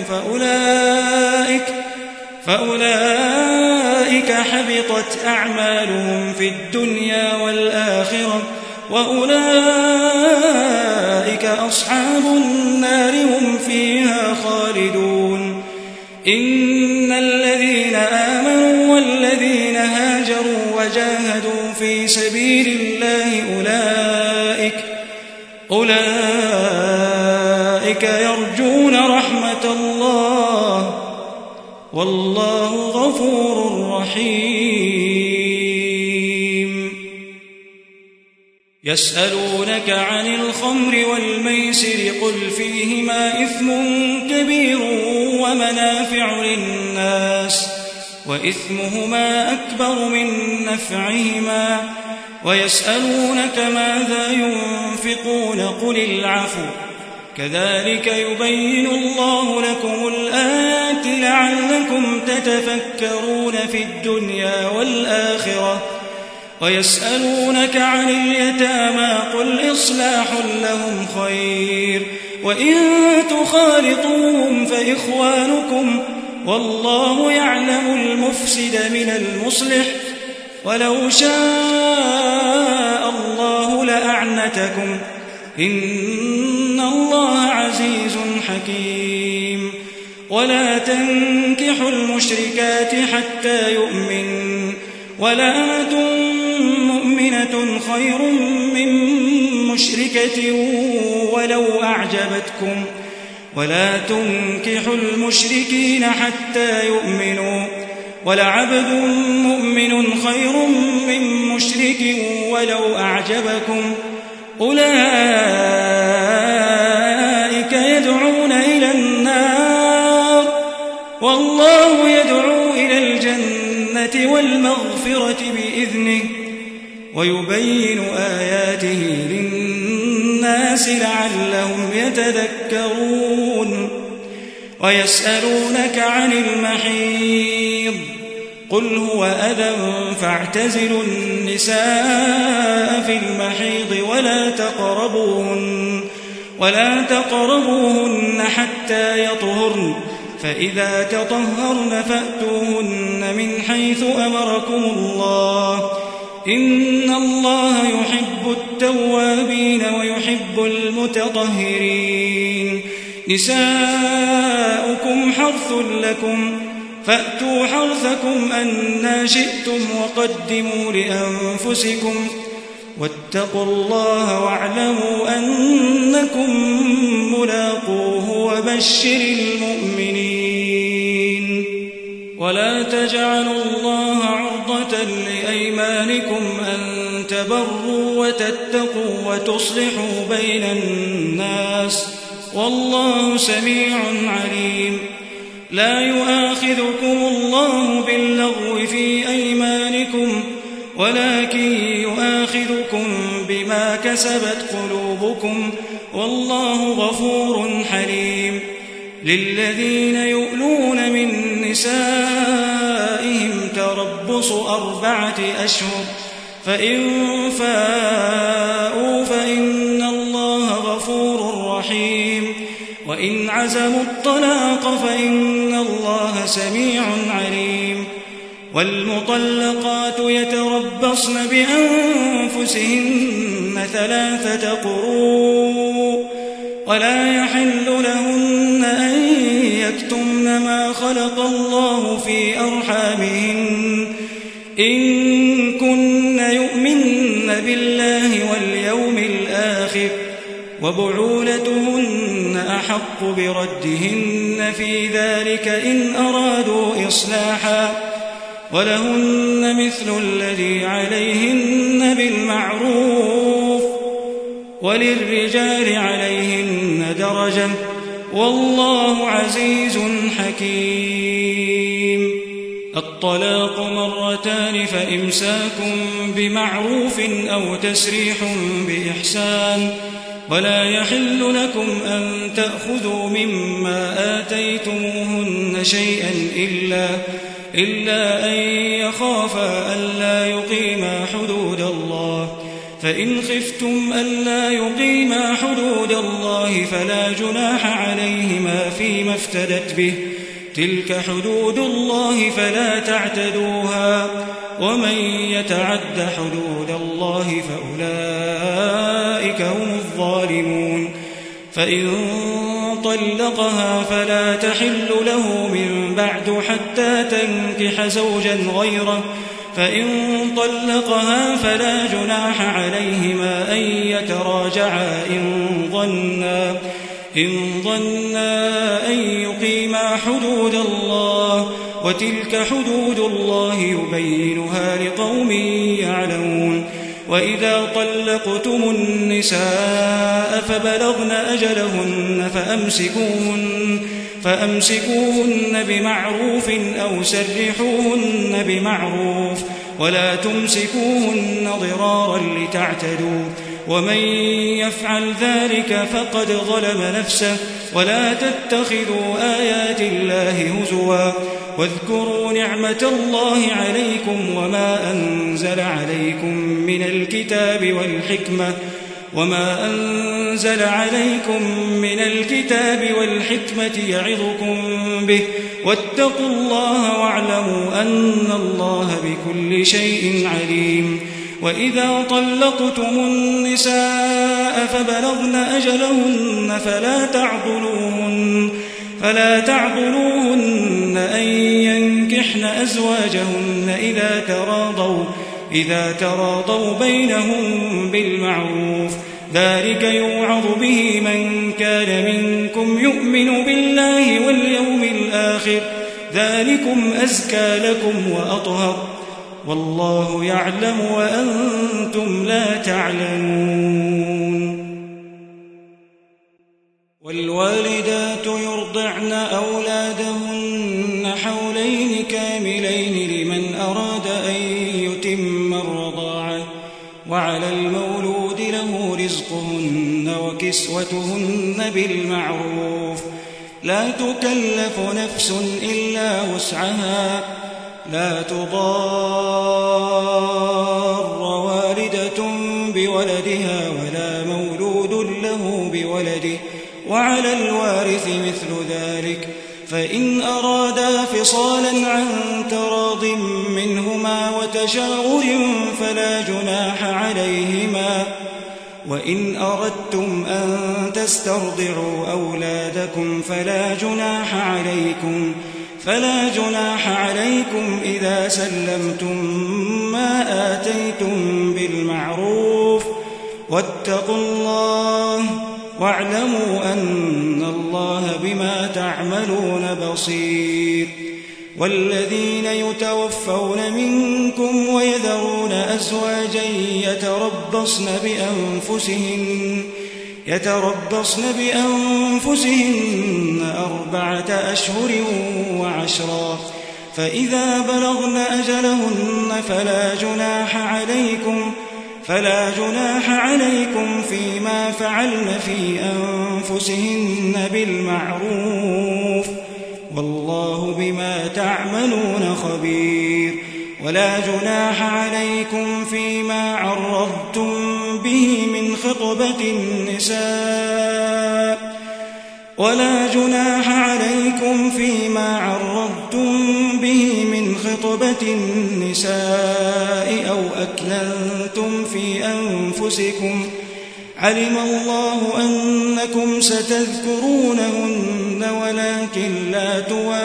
فأولئك حبطت أعمالهم في الدنيا والآخرة وأولئك أصحاب النار هم فيها خالدون. إن الذين آمنوا والذين هاجروا وجاهدوا في سبيل الله أولئك يرجون رحمة الله والله غفور رحيم. يسألونك عن الخمر والميسر قل فيهما إثم كبير ومنافع للناس وإثمهما أكبر من نفعهما ويسألونك ماذا ينفقون قل العفو كذلك يبين الله لكم الآيات لعلكم تتفكرون في الدنيا والآخرة. ويسألونك عن اليتامى قل إصلاح لهم خير وإن تخالطوهم فإخوانكم والله يعلم المفسد من المصلح ولو شاء الله لأعنتكم إن الله عزيز حكيم. ولا تنكحوا المشركات حتى يؤمنوا ولأمة مؤمنة خير من مشركة ولو أعجبتكم ولا تنكحوا المشركين حتى يؤمنوا ولعبد مؤمن خير من مشرك ولو أعجبكم أولئك يدعون إلى النار والله يدعو إلى الجنة والمغفرة بإذنه ويبين آياته للناس لعلهم يتذكرون. ويسألونك عن المحيض قل هو أذى فاعتزلوا النساء في المحيض ولا تقربوهن حتى يطهرن فإذا تطهرن فأتوهن من حيث أمركم الله إن الله يحب التوابين ويحب المتطهرين. نساؤكم حرث لكم فأتوا حرثكم أنى شئتم وقدموا لأنفسكم واتقوا الله واعلموا أنكم ملاقوه وبشر المؤمنين. ولا تجعلوا الله عرضة لأيمانكم أن تبروا وتتقوا وتصلحوا بين الناس والله سميع عليم. لا يؤاخذكم الله باللغو في أيمانكم ولكن يؤاخذكم بما كسبت قلوبكم والله غفور حليم. للذين يؤلون من نسائهم تربص تربص 4 أشهر فإن فاءوا فإن الله غفور رحيم وإن عزموا الطلاق فإن الله سميع عليم والمطلقات يتربصن بأنفسهن 3 قروء ولا يحل لهن أن يكتمن ما خلق الله في أرحامهن إن كن يؤمن بالله واليوم الآخر وبعولتهن أحق بردهن في ذلك إن أرادوا إصلاحا ولهن مثل الذي عليهن بالمعروف وللرجال عليهن درجة والله عزيز حكيم. الطلاق 2 فإمساك بمعروف أو تسريح بإحسان ولا يحل لكم أن تأخذوا مما آتيتموهن شيئا إلا أن يخافا ألا يقيما حدود الله فإن خفتم ألا يقيما حدود الله فلا جناح عليهما فيما افتدت به تلك حدود الله فلا تعتدوها ومن يتعد حدود الله فأولئك هم الظالمون. فإن طلقها فلا تحل له من بعد حتى تنكح زوجا غيره فإن طلقها فلا جناح عليهما أن يتراجعا إن ظنا أن يقيما حدود الله وتلك حدود الله يبينها لقوم يعلمون. وإذا طلقتم النساء فبلغن أجلهن فأمسكوهن بمعروف أو سرحوهن بمعروف ولا تمسكوهن ضرارا لتعتدوا ومن يفعل ذلك فقد ظلم نفسه ولا تتخذوا آيات الله هزوا واذكروا نعمة الله عليكم وما أنزل عليكم من الكتاب والحكمة يعظكم به واتقوا الله واعلموا أن الله بكل شيء عليم. وإذا طلقتم النساء فبلغن أجلهن فلا تعضلوهن أن ينكحن أزواجهن إذا تراضوا بينهم بالمعروف ذلك يوعظ به من كان منكم يؤمن بالله واليوم الآخر ذلكم أزكى لكم وأطهر والله يعلم وأنتم لا تعلمون. والوالدات يرضعن أولادهن حولين كاملين لمن أراد أن يتم الرضاعة وعلى المولود له رزقهن وكسوتهن بالمعروف لا تكلف نفس إلا وسعها لا تضار والدة بولدها ولا مولود له بولده وعلى الوارث مثل ذلك فإن أرادا فصالا عن تراض منهما وتشاور فلا جناح عليهما وإن أردتم أن تسترضعوا أولادكم فلا جناح عليكم إذا سلمتم ما آتيتم بالمعروف واتقوا الله واعلموا أن الله بما تعملون بصير. والذين يتوفون منكم ويذرون أزواجا يتربصن بأنفسهن 4 أشهر وعشرا فإذا بلغن أجلهن فلا جناح عليكم فيما فعلن في أنفسهن بالمعروف والله بما تعملون خبير. ولا جناح عليكم فيما عرضتم به من خطبة النساء أو أكننتم في أنفسكم علم الله أنكم ستذكرونهن ولكن لا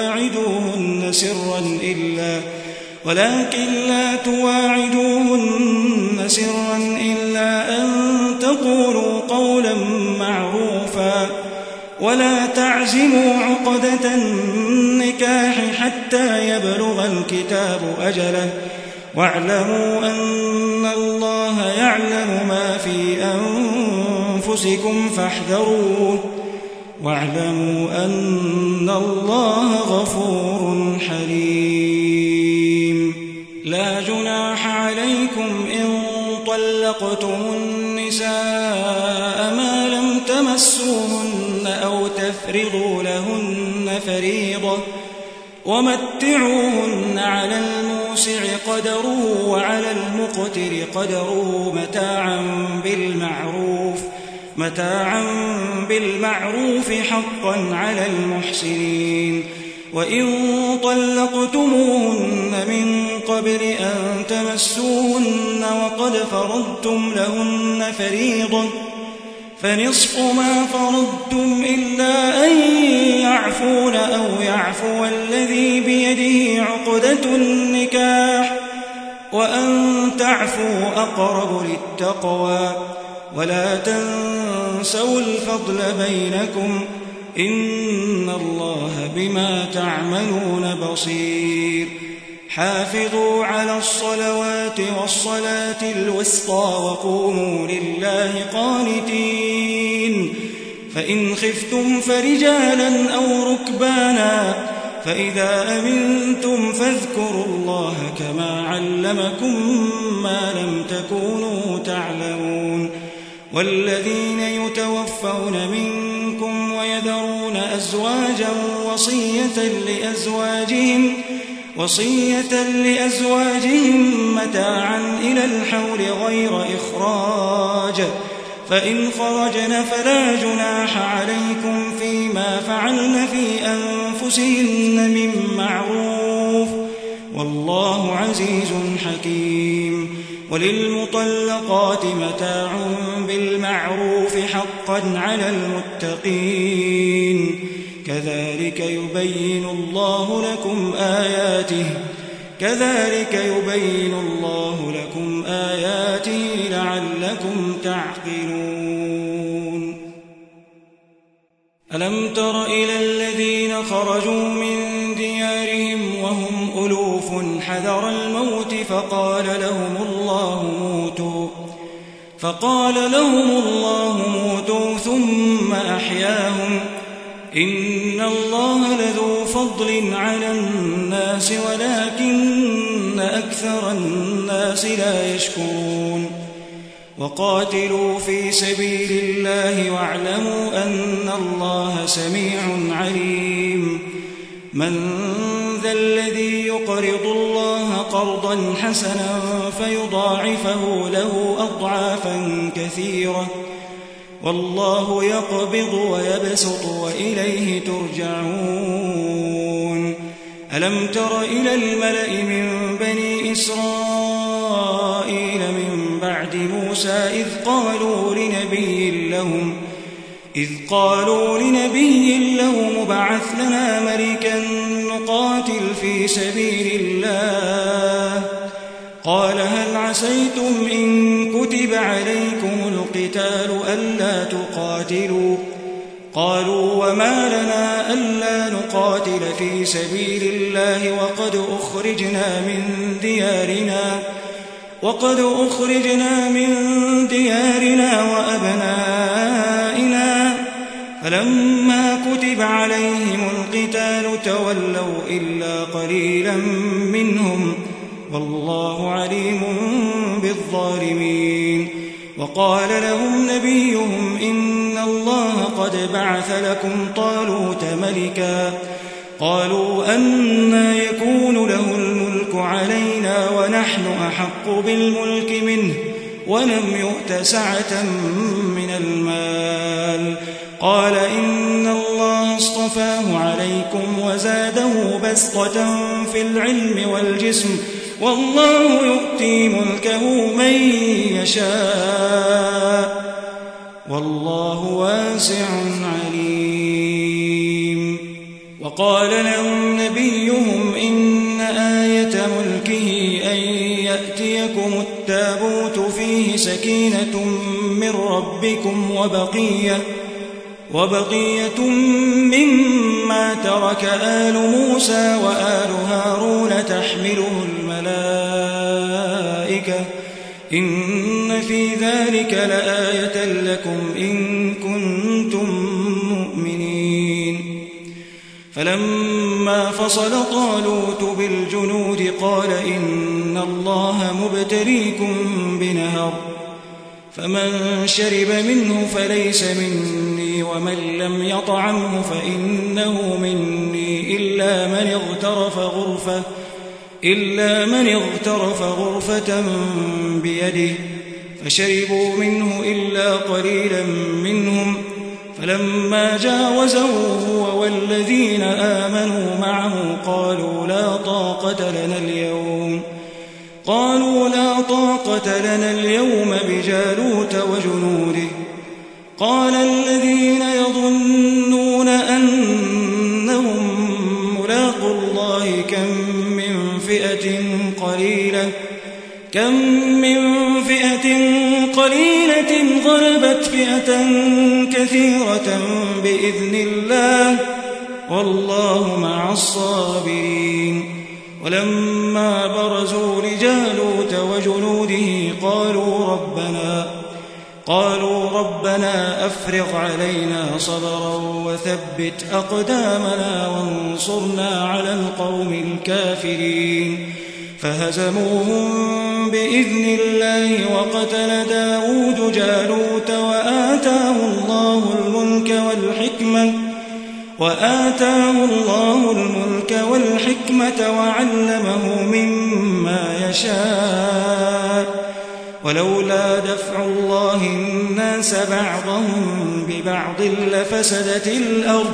تواعدوهن سرا إلا أن تقولوا قولا معروفا ولا تعزموا عقدة النكاح حتى يبلغ الكتاب أجله واعلموا أن الله يعلم ما في أنفسكم فاحذروه واعلموا أن الله غفور حليم. لا جناح عليكم إن طلقتم النساء ما لم تمسوهن أو تفرضوا لهن فريضة ومتعوهن على الموسع قدره وعلى المقتر قدره متاعا بالمعروف حقا على المحسنين. وإن طلقتموهن من قبل أن تمسوهن وقد فرضتم لهن فريضة فنصف ما فرضتم إلا أن يعفون أو يعفو الذي بيده عقدة النكاح وأن تعفوا أقرب للتقوى ولا تنسوا الفضل بينكم إن الله بما تعملون بصير. حافظوا على الصلوات والصلاة الوسطى وقوموا لله قانتين. فإن خفتم فرجالا أو ركبانا فإذا أمنتم فاذكروا الله كما علمكم ما لم تكونوا تعلمون. والذين يتوفون منكم ويذرون أزواجا وصية لأزواجهم متاعا إلى الحول غير إخراج فإن خرجن فلا جناح عليكم فيما فعلن في أنفسهن من معروف والله عزيز حكيم. وللمطلقات متاع بالمعروف حقا على المتقين. كذلك يبين الله لكم آياته لعلكم تعقلون. ألم تر إلى الذين خرجوا من ديارهم وهم ألوف حذر الموت فقال لهم الله موتوا ثم أحياهم إن الله لذو فضل على الناس ولكن أكثر الناس لا يشكرون. وقاتلوا في سبيل الله واعلموا أن الله سميع عليم. من ذا الذي يقرض الله قرضا حسنا فيضاعفه له أضعافا كثيرة والله يقبض ويبسط وإليه ترجعون. ألم تر إلى الملأ من بني إسرائيل من بعد موسى إذ قالوا لنبي لهم ابعث لنا ملكا نقاتل في سبيل الله قال هل عسيتم إن كتب عليكم القتال ألا تقاتلوا قالوا وما لنا ألا نقاتل في سبيل الله وقد أخرجنا من ديارنا وأبنائنا فلما كتب عليهم القتال تولوا إلا قليلا منهم والله عليم بالظالمين. وقال لهم نبيهم إن الله قد بعث لكم طالوت ملكا قالوا أنى يكون له الملك علينا ونحن أحق بالملك منه ولم يؤت سعة من المال. قال إن الله اصطفاه عليكم وزاده بسطة في العلم والجسم والله يؤتي ملكه من يشاء والله واسع عليم. وقال لهم نبيهم إن آية ملكه أن يأتيكم التابوت فيه سكينة من ربكم وبقية مما ترك آل موسى وآل هارون تحمله الملائكة إن في ذلك لآية لكم إن كنتم مؤمنين. فلما فصل طالوت بالجنود قال إن الله مبتليكم بنهر فمن شرب منه فليس مني ومن لم يطعمه فإنه مني إلا من اغترف غرفة بيده فشربوا منه إلا قليلا منهم. فلما جاوزه هو والذين آمنوا معه قالوا لا طاقة لنا اليوم بجالوت وجنوده. قال الذين يظنون أنهم ملاقو الله كم من فئة قليلة غلبت فئة كثيرة بإذن الله والله مع الصابرين. ولما برزوا لجالوت وجنوده قالوا ربنا أفرغ علينا صبرا وثبت أقدامنا وانصرنا على القوم الكافرين. فهزموهم بإذن الله وقتل داود جالوت وآتاه الله الملك والحكمة وعلمه مما يشاء. ولولا دفع الله الناس بعضهم ببعض لفسدت الأرض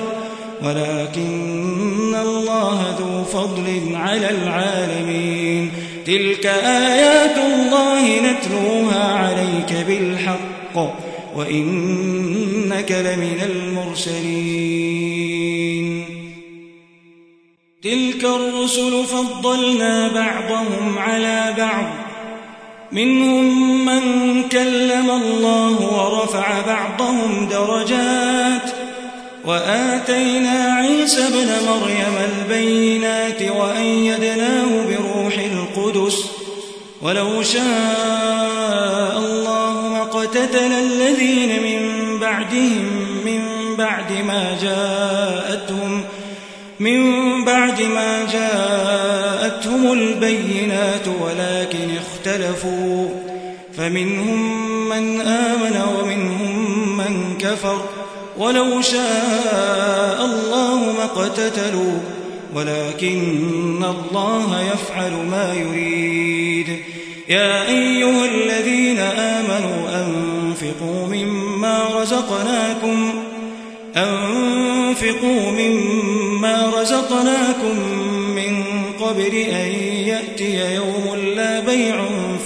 ولكن الله ذو فضل على العالمين. تلك آيات الله نتلوها عليك بالحق وإنك لمن المرسلين. تلك الرسل فضلنا بعضهم على بعض منهم من كلم الله ورفع بعضهم درجات وآتينا عيسى ابن مريم البينات وأيدناه بروح القدس. ولو شاء الله ما اقتتل الذين من بعد ما جاءتهم البينات ولكن اختلفوا فمنهم من آمن ومنهم من كفر. ولو شاء الله ما اقتتلوا ولكن الله يفعل ما يريد. يا أيها الذين آمنوا أنفقوا مما رزقناكم من قبل أن يأتي يوم لا بيع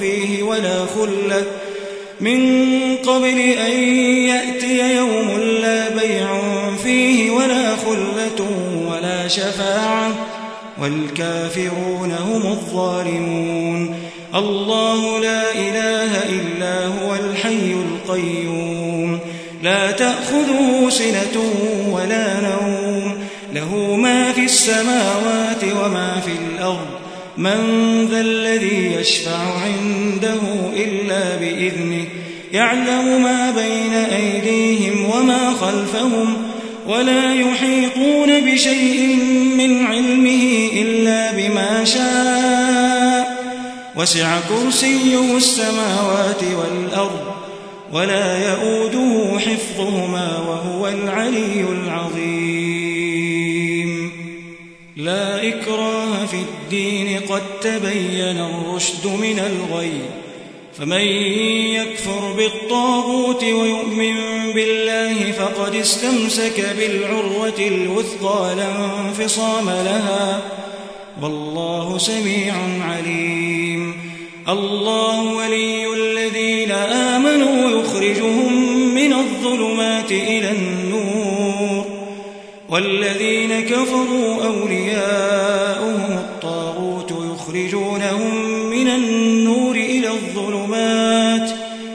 فيه ولا خلة ولا شفاعة والكافرون هم الظالمون. الله لا إله إلا هو الحي القيوم لا تأخذه سنة ولا نوم له ما في السماوات وما في الأرض من ذا الذي يشفع عنده إلا بإذنه يعلم ما بين أيديهم وما خلفهم ولا يحيطون بشيء من علمه إلا بما شاء وسع كرسيه السماوات والأرض ولا يؤوده حفظهما وهو العلي العظيم. لا إكراه في الدين الدين قد تبين الرشد من الغي، فمن يكفر بالطاغوت ويؤمن بالله فقد استمسك بالعروة الوثقى لا انفصام لها، والله سميع عليم. الله ولي الذين آمنوا يخرجهم من الظلمات إلى النور، والذين كفروا أولياؤهم الطاغوت يخرجونهم من النور إلى الظلمات،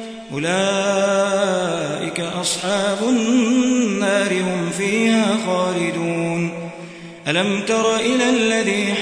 أولئك أصحاب النار هم فيها خالدون. ألم تر إلى الذي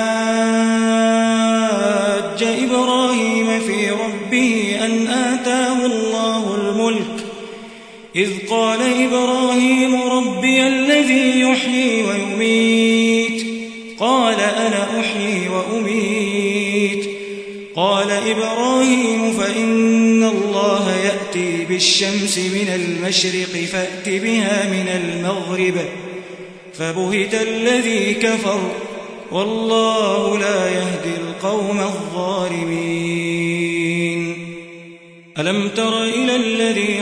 حاج إبراهيم في ربه أن آتاه الله الملك، إذ قال إبراهيم ربي الذي يحيي ويميت، قال أنا أحيي وأميت. قال إبراهيم فإن الله يأتي بالشمس من المشرق فأت بها من المغرب، فبهت الذي كفر والله لا يهدي القوم الظالمين. ألم تر إلى الذي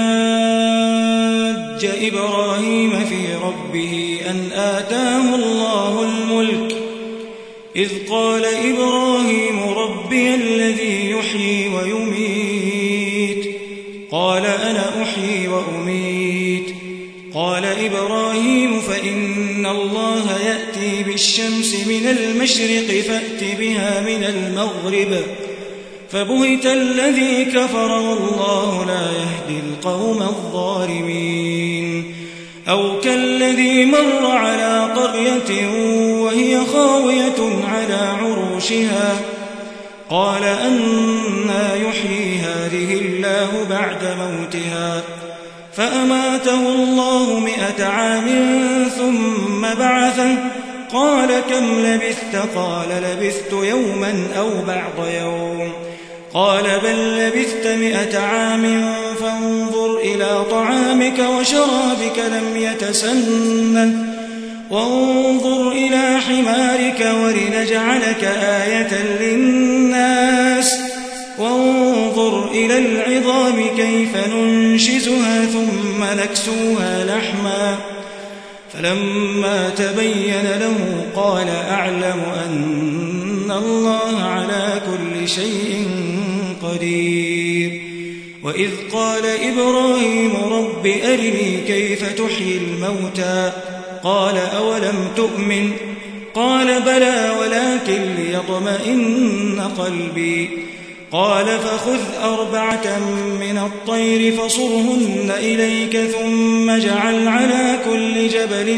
حاج إبراهيم في ربه أن آتاه الله الملك، إذ قال إبراهيم ربي الذي يحيي ويميت، قال أنا أحيي وأميت. قال إبراهيم فإن الله يأتي بالشمس من المشرق فأت بها من المغرب، فبهت الذي كفر والله لا يهدي القوم الظالمين. أو كالذي مر على قرية وهي خاوية على عروشها، قال أنى يحيي هذه الله بعد موتها، فأماته الله 100 عام ثم بعثه، قال كم لبثت؟ قال لبثت يوما أو بعض يوم، قال بل لبثت 100 عام فانظر إلى طعامك وشرابك لم يتسنه، وانظر إلى حمارك ولنجعلك آية للناس، وانظر إلى العظام كيف ننشزها ثم نكسوها لحما، فلما تبين له قال أعلم أن الله على كل شيء قدير. وإذ قال إبراهيم رب أرني كيف تحيي الموتى، قال أولم تؤمن؟ قال بلى ولكن ليطمئن قلبي. قال فخذ 4 من الطير فصرهن إليك ثم اجعل على كل جبل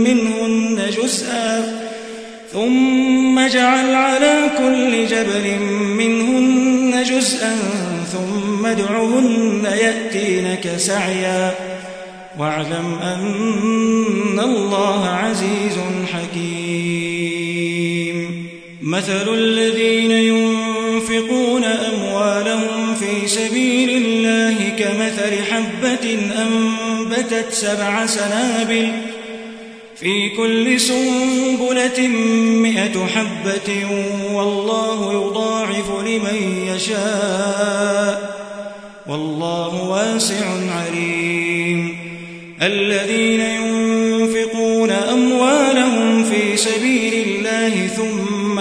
منهن جزءا ثم ادعهن يأتينك سعيا، واعلم أن الله عزيز حكيم. مثل الذين ينفقون أموالهم في سبيل الله كمثل حبة أنبتت 7 سنابل، في كل سنبلة 100 حبة، والله يضاعف لمن يشاء، والله واسع عليم. الذين ينفقون أموالهم في سبيل الله ثم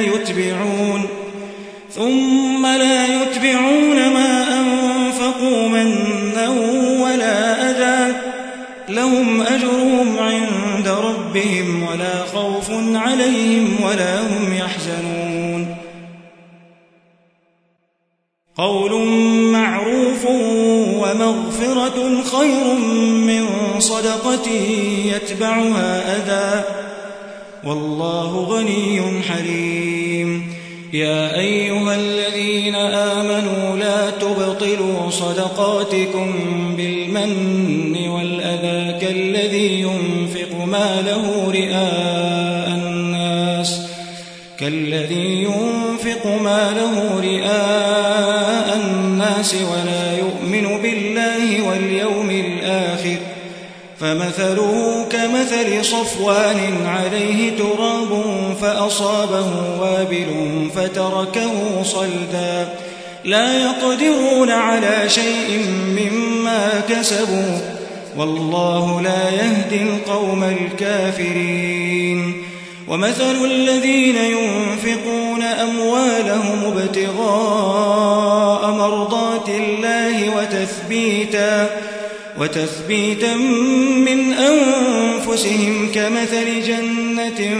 لا يتبعون ما أنفقوا منا ولا أذى، لهم أجرهم عند ربهم ولا خوف عليهم ولا هم يحزنون. قول معروف ومغفرة خير من صدقة يتبعها أذى، والله غني حليم. يا أيها الذين آمنوا لا تبطلوا صدقاتكم بالمن والأذى كالذي ينفق ماله رئاء الناس ولا يؤمن بالله واليوم الآخر، فمثله كمثل صفوان عليه تراب فأصابه وابل فتركه صلدا لا يقدرون على شيء مما كسبوا والله لا يهدي القوم الكافرين ومثل الذين ينفقون أموالهم ابتغاء مرضات الله وتثبيتا من أنفسهم كمثل جنة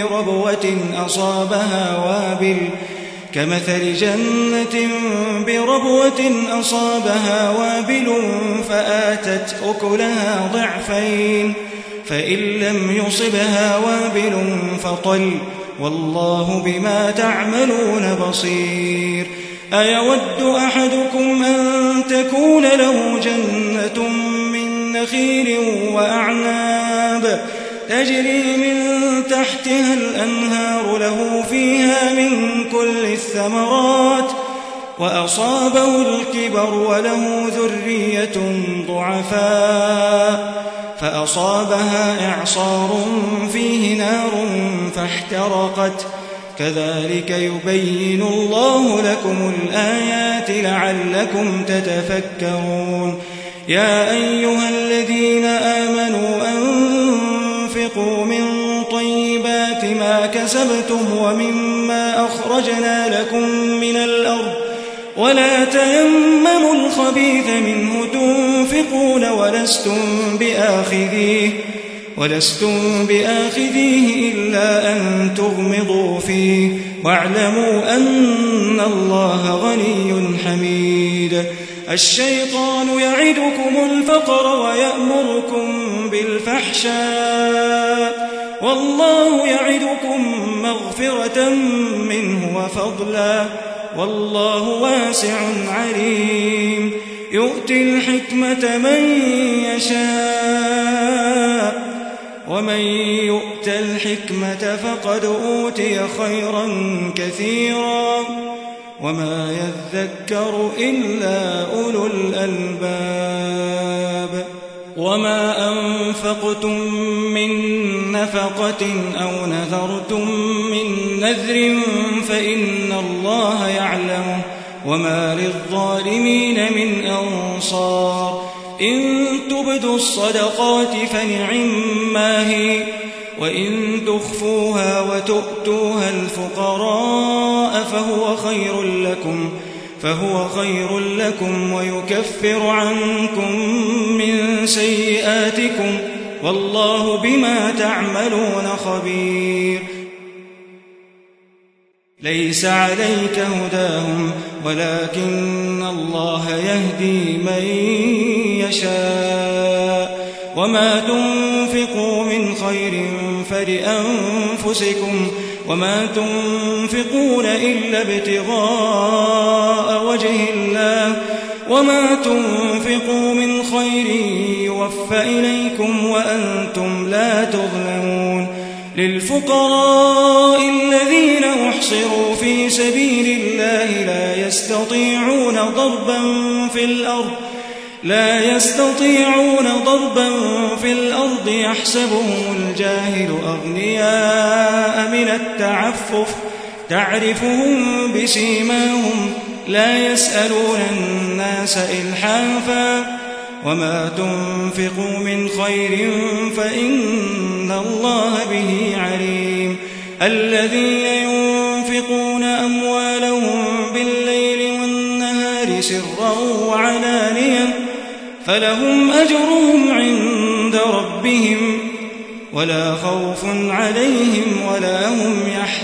بربوة أصابها وابل فآتت أكلها ضعفين فإن لم يصبها وابل فطل والله بما تعملون بصير أيود أحدكم أن تكون له جنة من نخيل وأعناب تجري من تحتها الأنهار له فيها من كل الثمرات وأصابه الكبر وله ذرية ضعفاء فأصابها إعصار فيه نار فاحترقت كذلك يبين الله لكم الآيات لعلكم تتفكرون يا أيها الذين آمنوا أنفقوا من طيبات ما كسبتم ومما أخرجنا لكم من الأرض ولا تيمموا الخبيث منه تنفقون ولستم بآخذيه إلا أن تغمضوا فيه واعلموا أن الله غني حميد الشيطان يعدكم الفقر ويأمركم بالفحشاء والله يعدكم مغفرة منه وفضلا والله واسع عليم يؤتي الحكمة من يشاء ومن يؤت الحكمة فقد أوتي خيرا كثيرا وما يذكر إلا أولو الألباب وما أنفقتم من نفقة أو نذرتم من نذر فإن الله يعلمه وما للظالمين من أنصار إن تبدوا الصدقات فنعما هي وإن تخفوها وتؤتوها الفقراء فهو خير لكم ويكفر عنكم من سيئاتكم والله بما تعملون خبير ليس عليك هداهم ولكن الله يهدي من يشاء وما تنفقوا من خير فلأنفسكم وما تنفقون إلا ابتغاء وجه الله وما تنفقوا من خير يوفى إليكم وأنتم لا تظلمون للفقراء الذين أحصروا في سبيل الله لا يستطيعون ضربا في الأرض يحسبهم الجاهل أغنياء من التعفف تعرفهم بسيماهم لا يسألون الناس إلحافا وما تنفقوا من خير فإن الله به عليم الذين ينفقون أموالهم بالليل والنهار سرا وعلانية فلهم أجرهم عند ربهم ولا خوف عليهم ولا هم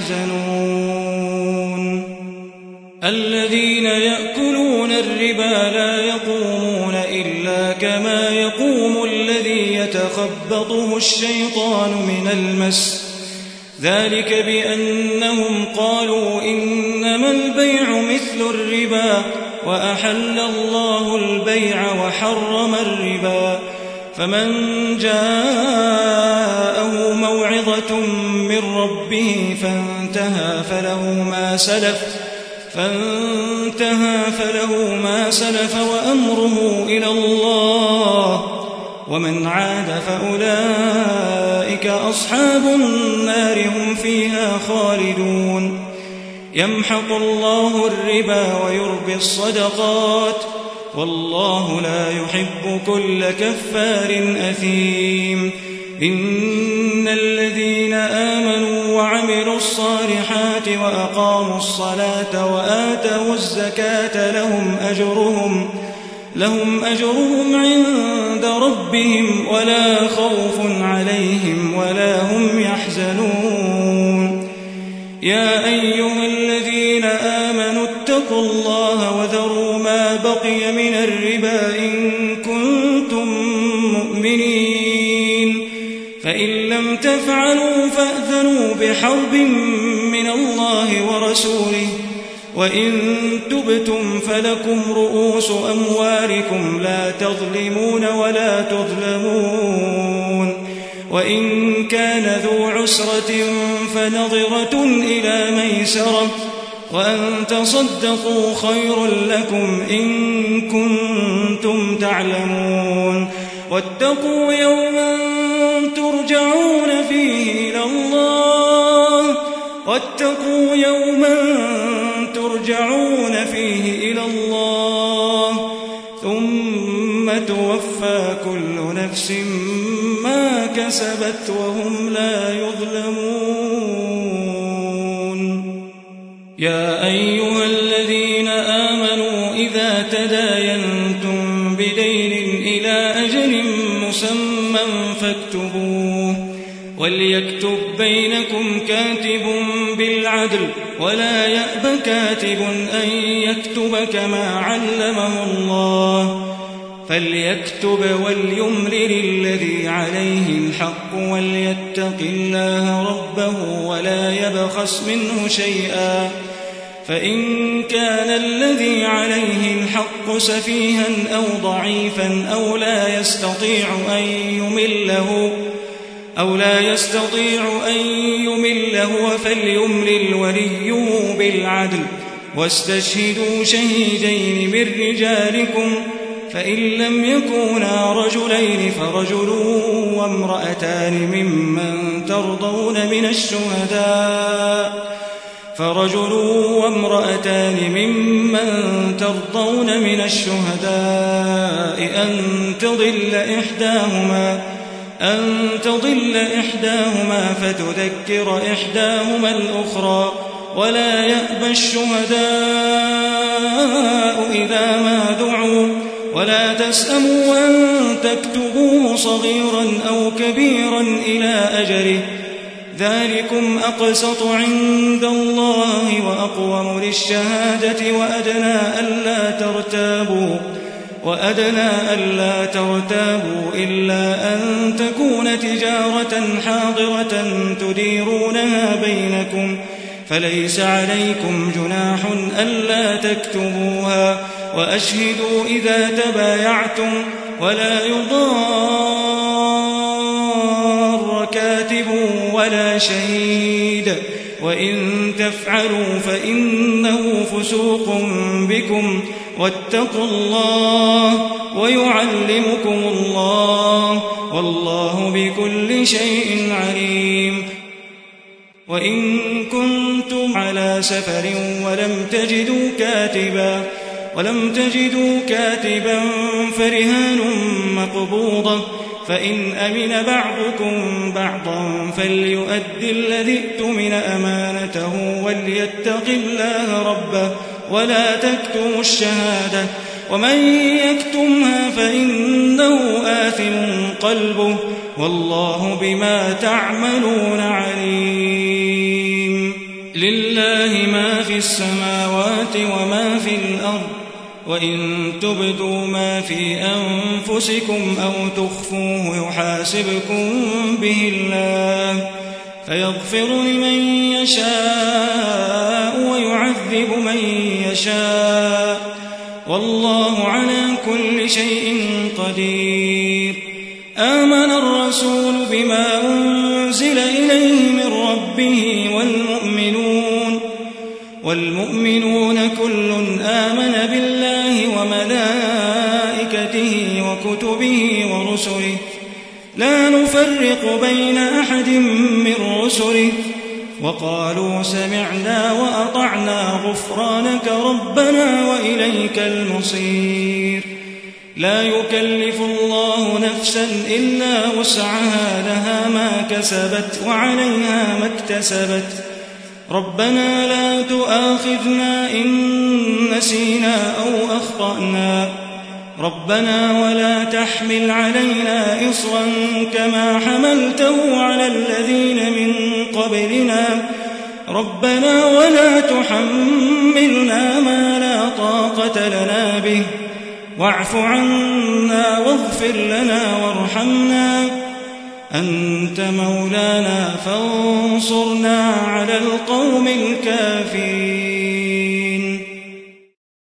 يحزنون الذين يأكلون الربا لا يقومون إلا كما يقوم الذي يتخبطه الشيطان من المس ذلك بأنهم قالوا إنما البيع مثل الربا وأحل الله البيع وحرم الربا فمن جاءه موعظة من ربه فانتهى فله ما سلف وأمره إلى الله ومن عاد فأولئك أصحاب النار هم فيها خالدون يمحق الله الربا ويربي الصدقات والله لا يحب كل كفار أثيم إن الذين آمنوا وعملوا الصالحات وأقاموا الصلاة وآتوا الزكاة لهم أجرهم عند ربهم ولا خوف عليهم ولا هم يحزنون يا أيها الذين آمنوا اتقوا الله وذروا ما بقي من الربا إن كنتم مؤمنين فإن لم تفعلوا فأذنوا بحرب من الله ورسوله وإن تبتم فلكم رؤوس أموالكم لا تظلمون ولا تظلمون وإن كان ذو عسرة فنظرة إلى ميسرة وأن تصدقوا خير لكم إن كنتم تعلمون واتقوا يوما ترجعون فيه إلى الله ثم توفى كل نفس ما كسبت وهم لا يظلمون يا أيها الذين آمنوا إذا تداينتم بدين إلى أجل مسمى فاكتبوه وليكتب بينكم كاتب بالعدل ولا يأب كاتب أن يكتب كما علمه الله فليكتب وليملل الذي عليه الحق وليتق الله ربه ولا يبخس منه شيئا فإن كان الذي عليه الحق سفيها أو ضعيفا أو لا يستطيع أن يمله فليملل وليه بالعدل واستشهدوا شهيدين من رجالكم فإن لم يكونا رجلين فرجل وامرأتان ممن ترضون من الشهداء أن تضل إحداهما فتذكر إحداهما الأخرى ولا يأبى الشهداء إذا ما دعوا ولا تسأموا أن تكتبوه صغيرا أو كبيرا إلى أجله ذلكم أقسط عند الله وأقوم للشهادة وأدنى ألا ترتابوا إلا أن تكون تجارة حاضرة تديرونها بينكم فليس عليكم جناح ألا تكتبوها وأشهدوا إذا تبايعتم ولا يضار كاتب ولا شهيد وإن تفعلوا فإنه فسوق بكم واتقوا الله ويعلمكم الله والله بكل شيء عليم وإن كنتم على سفر ولم تجدوا كاتبا فرهان مقبوضة فإن أمن بعضكم بعضا فليؤدي الذي اؤتمن أمانته وليتق الله ربه ولا تكتموا الشهادة ومن يكتمها فإنه آثم قلبه والله بما تعملون عليم لله ما في السماوات وما في الأرض وإن تبدوا ما في أنفسكم أو تخفوه يحاسبكم به الله فيغفر لمن يشاء ويعذب من يشاء والله على كل شيء قدير آمن الرسول بما أنزل إليه من ربه والمؤمنون كل آمن بالله وملائكته وكتبه ورسله لا نفرق بين أحد من رسله وقالوا سمعنا وأطعنا غفرانك ربنا وإليك المصير لا يكلف الله نفسا إلا وسعها لها ما كسبت وعليها ما اكتسبت ربنا لا تؤاخذنا إن نسينا أو أخطأنا ربنا ولا تحمل علينا إصرا كما حملته على الذين من قبلنا ربنا ولا تحملنا ما لا طاقة لنا به واعف عنا واغفر لنا وارحمنا أنت مولانا فانصرنا على القوم الكافرين